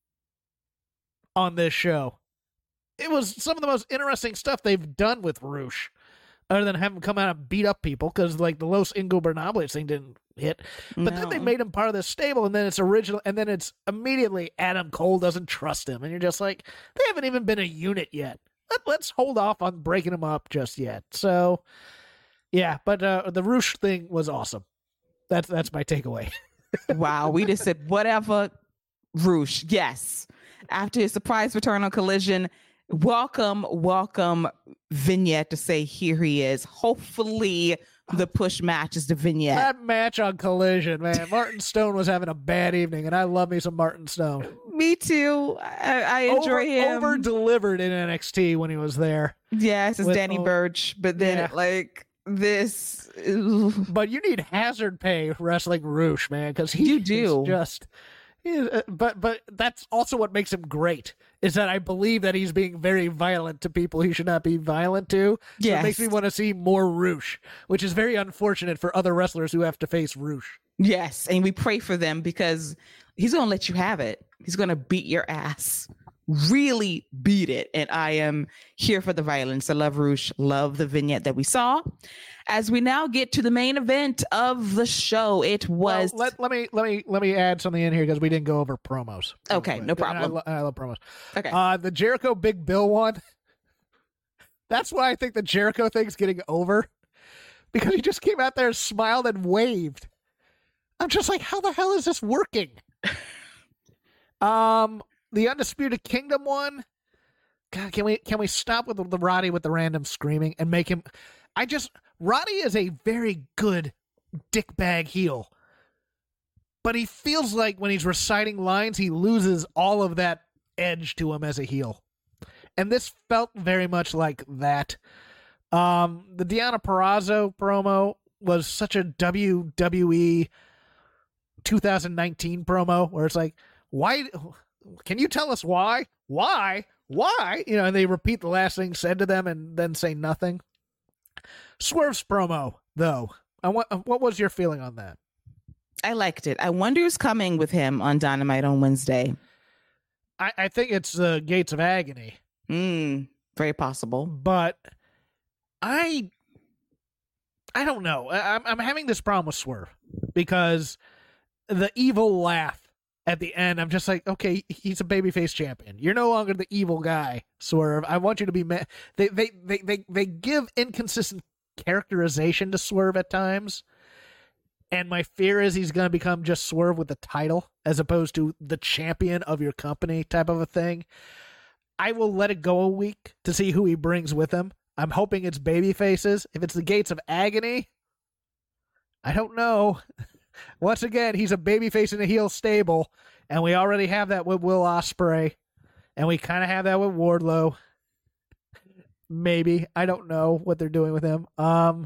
on this show. It was some of the most interesting stuff they've done with Roosh, other than have him come out and beat up people, because like the Los Ingobernables thing didn't hit. But then they No. made him part of this stable, and then it's original, and then it's immediately Adam Cole doesn't trust him, and you're just like, they haven't even been a unit yet. Let, let's hold off on breaking them up just yet. So, yeah, but uh, the Roosh thing was awesome. That's that's my takeaway. Wow, we just said whatever. Roosh, yes. After his surprise return on Collision, welcome, welcome vignette to say here he is. Hopefully the push matches the vignette. That match on Collision, man. Martin Stone was having a bad evening, and I love me some Martin Stone. Me too. I, I enjoy over, him. Over delivered in N X T when he was there. Yes, it's with- Danny oh, Burch, but then yeah. it, like this. But you need hazard pay wrestling Roosh, man, because he You is do. just He, uh, but but that's also what makes him great, is that I believe that he's being very violent to people he should not be violent to. So Yes. It makes me want to see more Roosh, which is very unfortunate for other wrestlers who have to face Roosh. Yes, and we pray for them because he's going to let you have it. He's going to beat your ass. Really beat it. And I am here for the violence. I love Roosh. Love the vignette that we saw. As we now get to the main event of the show, it was. Well, let, let me let me let me add something in here because we didn't go over promos. Okay, no problem. I, lo- I love promos. Okay. Uh, the Jericho Big Bill one. That's why I think the Jericho thing's getting over, because he just came out there, smiled, and waved. I'm just like, how the hell is this working? um. The Undisputed Kingdom one, God, can we can we stop with the, the Roddy with the random screaming and make him? I just Roddy is a very good dickbag heel, but he feels like when he's reciting lines, he loses all of that edge to him as a heel, and this felt very much like that. Um, the Deonna Purrazzo promo was such a W W E twenty nineteen promo where it's like, why? Can you tell us why? Why? Why? You know, and they repeat the last thing said to them and then say nothing. Swerve's promo, though. I want, what was your feeling on that? I liked it. I wonder who's coming with him on Dynamite on Wednesday. I, I think it's uh, Gates of Agony. Mm, very possible. But I I don't know. I, I'm, I'm having this problem with Swerve because the evil laugh at the end, I'm just like, okay, he's a babyface champion. You're no longer the evil guy, Swerve. I want you to be. Ma- they, they they they they give inconsistent characterization to Swerve at times, and my fear is he's going to become just Swerve with the title as opposed to the champion of your company type of a thing. I will let it go a week to see who he brings with him. I'm hoping it's baby faces. If it's the Gates of Agony, I don't know. Once again, he's a babyface in a heel stable, and we already have that with Will Ospreay, and we kind of have that with Wardlow. Maybe. I don't know what they're doing with him. Um,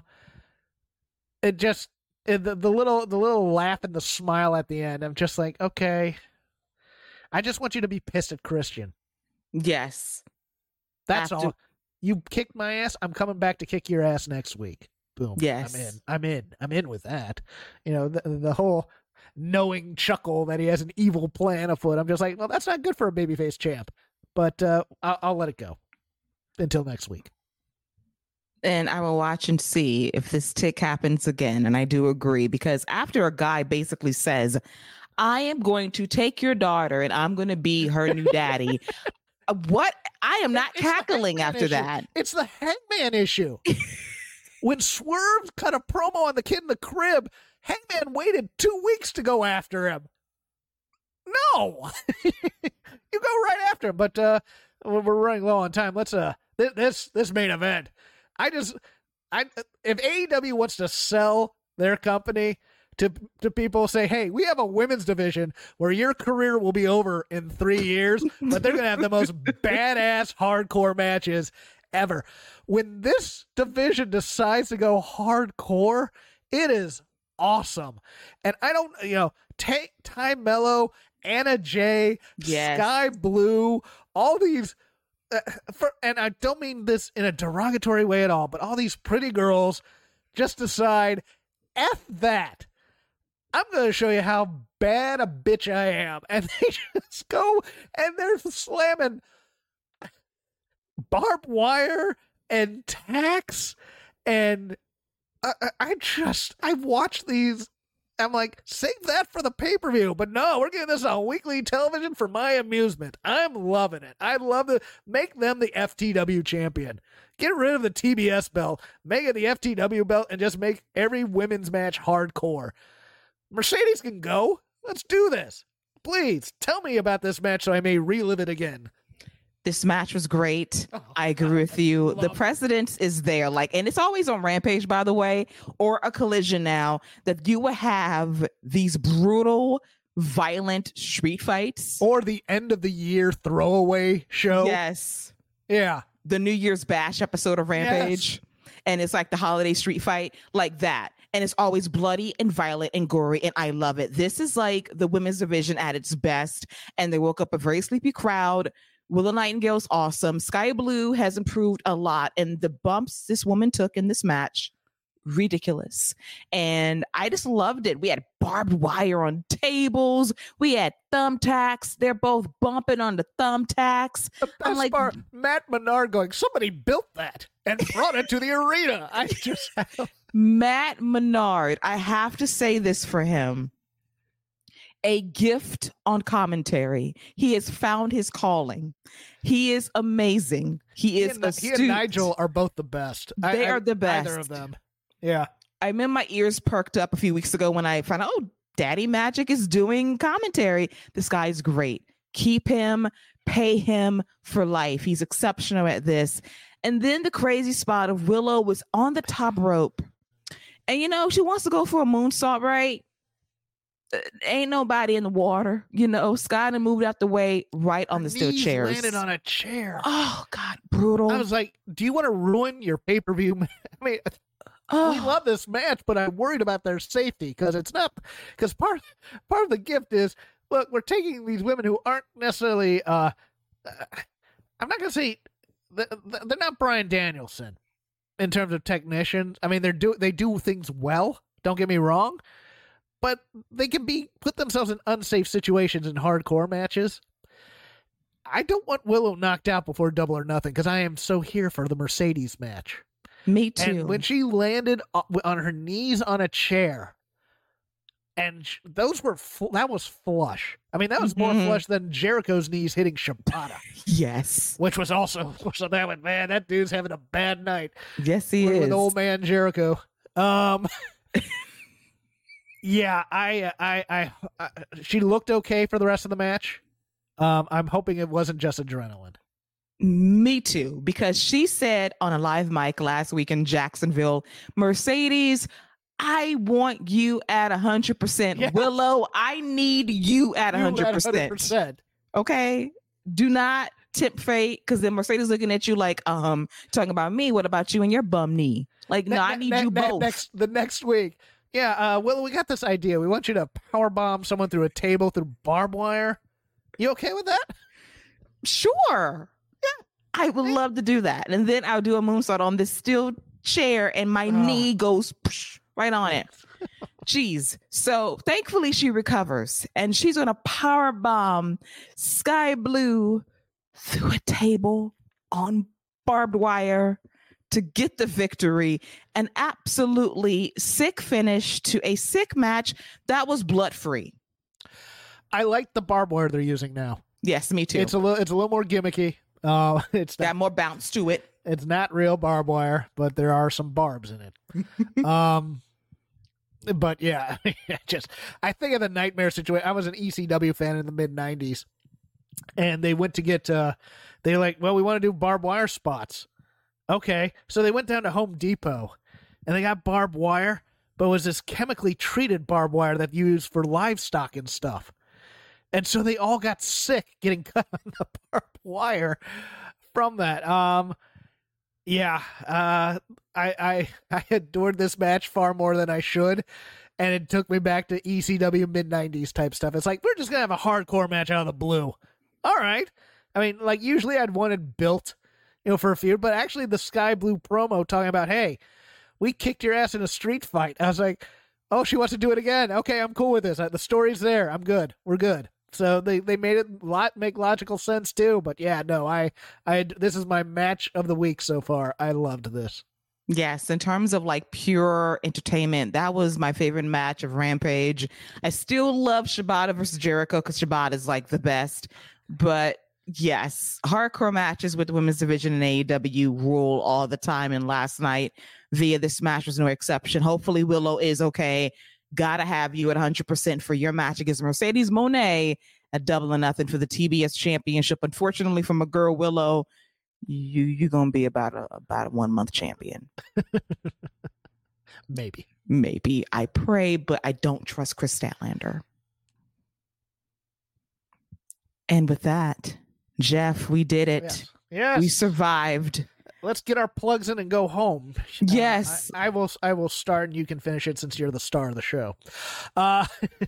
it just it, the, the little the little laugh and the smile at the end. I'm just like, okay. I just want you to be pissed at Christian. Yes. That's After- all. You kicked my ass. I'm coming back to kick your ass next week. Boom. Yes. I'm in. I'm in. I'm in with that. You know, the, the whole knowing chuckle that he has an evil plan afoot. I'm just like, well, that's not good for a babyface champ. But uh, I'll, I'll let it go until next week. And I will watch and see if this tick happens again. And I do agree, because after a guy basically says, I am going to take your daughter and I'm going to be her new daddy. What? I am not It's the cackling Hangman after issue. that. It's the Hangman issue. When Swerve cut a promo on the kid in the crib, Hangman waited two weeks to go after him. No, you go right after him. But uh, we're running low on time. Let's uh, th- this this main event. I just, I if A E W wants to sell their company to to people, say, hey, we have a women's division where your career will be over in three years, but they're gonna have the most badass hardcore matches ever. When this division decides to go hardcore, it is awesome. And I don't, you know, take Ty Mello, Anna Jay, Yes. Sky Blue, all these, uh, for, and I don't mean this in a derogatory way at all, but all these pretty girls just decide, F that. I'm going to show you how bad a bitch I am. And they just go and they're slamming barbed wire and tacks, and I, I, I just I've watched these. I'm like, save that for the pay-per-view, but no, we're getting this on weekly television for my amusement. I'm loving it. I love to make them the F T W champion. Get rid of the T B S belt, make it the F T W belt, and just make every women's match hardcore. Mercedes can go. Let's do this. Please tell me about this match so I may relive it again. This match was great. Oh, I agree with you. The love it. precedence is there. Like, and it's always on Rampage, by the way, or a Collision now, that you will have these brutal, violent street fights. Or the end of the year throwaway show. Yes. Yeah. The New Year's Bash episode of Rampage. And it's like the holiday street fight, like that. and it's always bloody and violent and gory, and I love it. This is like the women's division at its best, and they woke up a very sleepy crowd. Willow Nightingale's awesome. Sky Blue has improved a lot, and the bumps this woman took in this match, ridiculous. And I just loved it. We had barbed wire on tables. We had thumbtacks. They're both bumping on the thumbtacks. The best I'm like, part, Matt Menard going, somebody built that and brought it to the arena. I just have... Matt Menard, I have to say this for him. A gift on commentary. He has found his calling. He is amazing. He, he is and, astute. He and Nigel are both the best. They I, are I, the best. Either of them. Yeah. I remember my ears perked up a few weeks ago when I found out, oh, Daddy Magic is doing commentary. This guy is great. Keep him, pay him for life. He's exceptional at this. And then the crazy spot of Willow was on the top rope. And, you know, she wants to go for a moonsault, right? Ain't nobody in the water, you know. Scott had moved out the way right on Her the steel knees chairs. Landed on a chair. Oh God, brutal. I was like, do you want to ruin your pay per view? I mean, oh. we love this match, but I'm worried about their safety because it's not. Because part part of the gift is, look, we're taking these women who aren't necessarily. Uh, I'm not gonna say they're not Bryan Danielson in terms of technicians. I mean, they're do they do things well. Don't get me wrong. But they can be put themselves in unsafe situations in hardcore matches. I don't want Willow knocked out before Double or Nothing because I am so here for the Mercedes match. Me too. And when she landed on her knees on a chair, and those were fl- that was flush. I mean, that was more mm-hmm. flush than Jericho's knees hitting Shibata. Yes, which was also so that was man. That dude's having a bad night. Yes, he with, is. With old man Jericho. Um. Yeah, I, I, I, I, she looked okay for the rest of the match. Um, I'm hoping it wasn't just adrenaline. Me too, because she said on a live mic last week in Jacksonville, Mercedes, I want you at one hundred percent. Yes. Willow, I need you at one hundred percent. one hundred percent. Okay? Do not tempt fate, because then Mercedes looking at you like, um, talking about me. What about you and your bum knee? Like, ne- no, I need ne- you ne- both. Next, the next week. Yeah, uh, Willow, we got this idea. We want you to powerbomb someone through a table through barbed wire. You okay with that? Sure. Yeah. I would love to do that. And then I'll do a moonsault on this steel chair and my oh. knee goes psh, right on it. Jeez. So thankfully she recovers and she's going to power bomb Sky Blue through a table on barbed wire to get the victory. An absolutely sick finish to a sick match that was blood-free. I like the barbed wire they're using now. Yes, me too. It's a little, it's a little more gimmicky. Uh, it's got more bounce to it. It's not real barbed wire, but there are some barbs in it. um, but yeah, just I think of the nightmare situation. I was an E C W fan in the mid nineties, and they went to get. Uh, they like, well, we want to do barbed wire spots. Okay, so they went down to Home Depot, and they got barbed wire, but it was this chemically treated barbed wire that you use for livestock and stuff. And so they all got sick getting cut on the barbed wire from that. Um, yeah, uh, I, I I adored this match far more than I should, and it took me back to E C W mid nineties type stuff. It's like, we're just going to have a hardcore match out of the blue. All right. I mean, like, usually I'd wanted built, you know, for a feud, but actually the Sky Blue promo talking about, hey, we kicked your ass in a street fight. I was like, oh, she wants to do it again. Okay, I'm cool with this. The story's there. I'm good. We're good. So they, they made it lot make logical sense too. But yeah, no, I I this is my match of the week so far. I loved this. Yes, in terms of like pure entertainment, that was my favorite match of Rampage. I still love Shibata versus Jericho because Shibata is like the best. But yes, hardcore matches with the women's division in A E W rule all the time. And last night via this match was no exception. Hopefully Willow is okay. Gotta have you at one hundred percent for your match against Mercedes Moné at Double or Nothing for the T B S Championship. Unfortunately, from a girl, Willow, you you're gonna be about a about a one month champion. Maybe, maybe. I pray, but I don't trust Chris Statlander. And with that, Jeff, we did it. Yes, yes. We survived. let's get our plugs in and go home. Yes. Uh, I, I will I will start and you can finish it since you're the star of the show. Uh,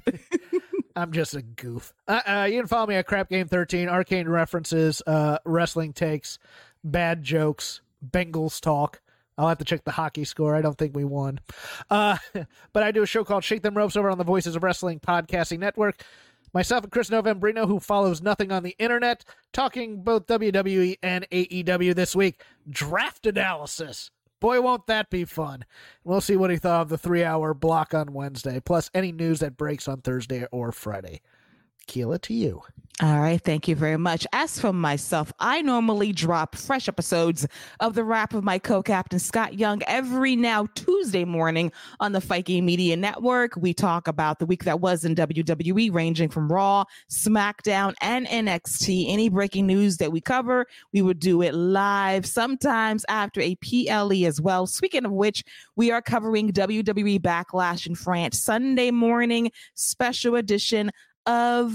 I'm just a goof. Uh, uh, you can follow me at Crap Game thirteen, arcane references, uh, wrestling takes, bad jokes, Bengals talk. I'll have to check the hockey score. I don't think we won. Uh, but I do a show called Shake Them Ropes over on the Voices of Wrestling Podcasting Network. Myself and Chris Novembrino, who follows nothing on the internet, talking both W W E and A E W this week. Draft analysis. Boy, won't that be fun. We'll see what he thought of the three-hour block on Wednesday, plus any news that breaks on Thursday or Friday. Keela, to you. All right. Thank you very much. As for myself, I normally drop fresh episodes of The Wrap of my co-captain Scott Young every now Tuesday morning on the Fight Game Media Network. We talk about the week that was in W W E, ranging from Raw, SmackDown, and N X T. Any breaking news that we cover, we would do it live, sometimes after a P L E as well. Speaking of which, we are covering W W E Backlash in France Sunday morning, special edition of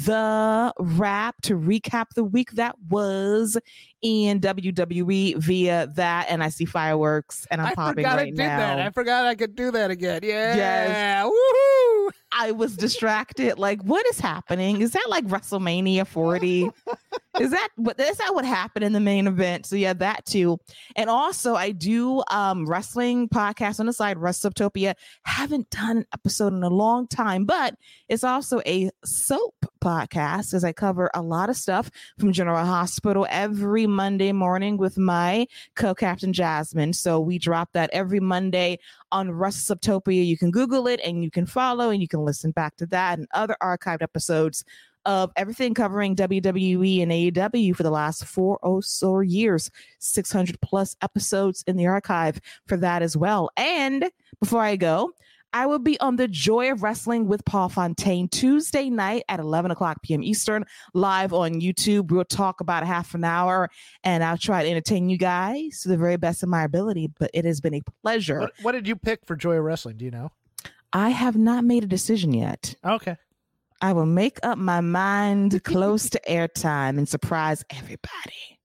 The Wrap to recap the week that was in W W E via that, and I see fireworks, and I'm I popping forgot right I did now. that. I forgot I could do that again. Yeah. Yes. Woohoo! I was distracted. Like, what is happening? Is that like WrestleMania forty? Is that what is that what happened in the main event? So yeah, that too. And also I do um wrestling podcast on the side, WrestleTopia. Haven't done an episode in a long time, but it's also a soap podcast as I cover a lot of stuff from General Hospital every Monday morning with my co-captain Jasmine. So we drop that every Monday on WrestleTopia. You can Google it and you can follow and you can listen back to that and other archived episodes of everything covering W W E and A E W for the last four or so years, six hundred plus episodes in the archive for that as well. And before I go, I will be on The Joy of Wrestling with Paul Fontaine Tuesday night at eleven o'clock p.m. Eastern, live on YouTube. We'll talk about a half an hour, and I'll try to entertain you guys to the very best of my ability, but it has been a pleasure. What, what did you pick for Joy of Wrestling? Do you know? I have not made a decision yet. Okay. I will make up my mind close to airtime and surprise everybody.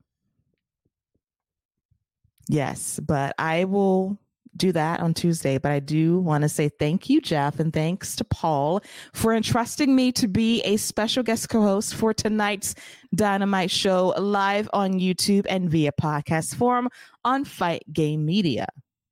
Yes, but I will do that on Tuesday. But I do want to say thank you, Jeff, and thanks to Paul for entrusting me to be a special guest co-host for tonight's Dynamite show live on YouTube and via podcast form on Fight Game Media.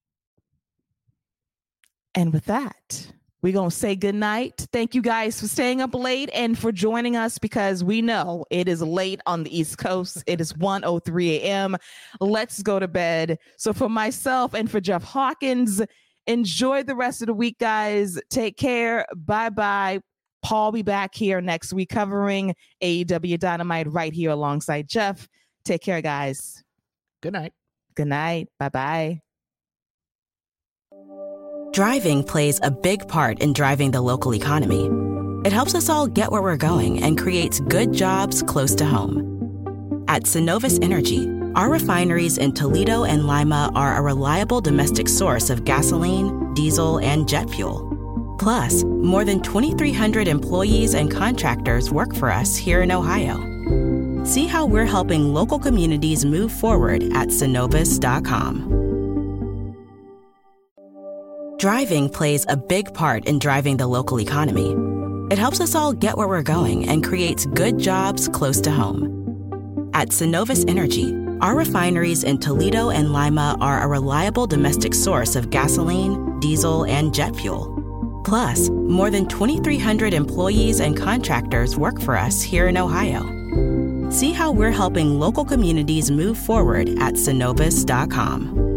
And with that, we're going to say goodnight. Thank you guys for staying up late and for joining us because we know it is late on the East Coast. It is one oh three a.m. Let's go to bed. So for myself and for Jeff Hawkins, enjoy the rest of the week, guys. Take care. Bye-bye. Paul will be back here next week covering A E W Dynamite right here alongside Jeff. Take care, guys. Good night. Good night. Bye-bye. Driving plays a big part in driving the local economy. It helps us all get where we're going and creates good jobs close to home. At Synovus Energy, our refineries in Toledo and Lima are a reliable domestic source of gasoline, diesel, and jet fuel. Plus, more than twenty-three hundred employees and contractors work for us here in Ohio. See how we're helping local communities move forward at Synovus dot com. Driving plays a big part in driving the local economy. It helps us all get where we're going and creates good jobs close to home. At Synovus Energy, our refineries in Toledo and Lima are a reliable domestic source of gasoline, diesel, and jet fuel. Plus, more than twenty-three hundred employees and contractors work for us here in Ohio. See how we're helping local communities move forward at Synovus dot com.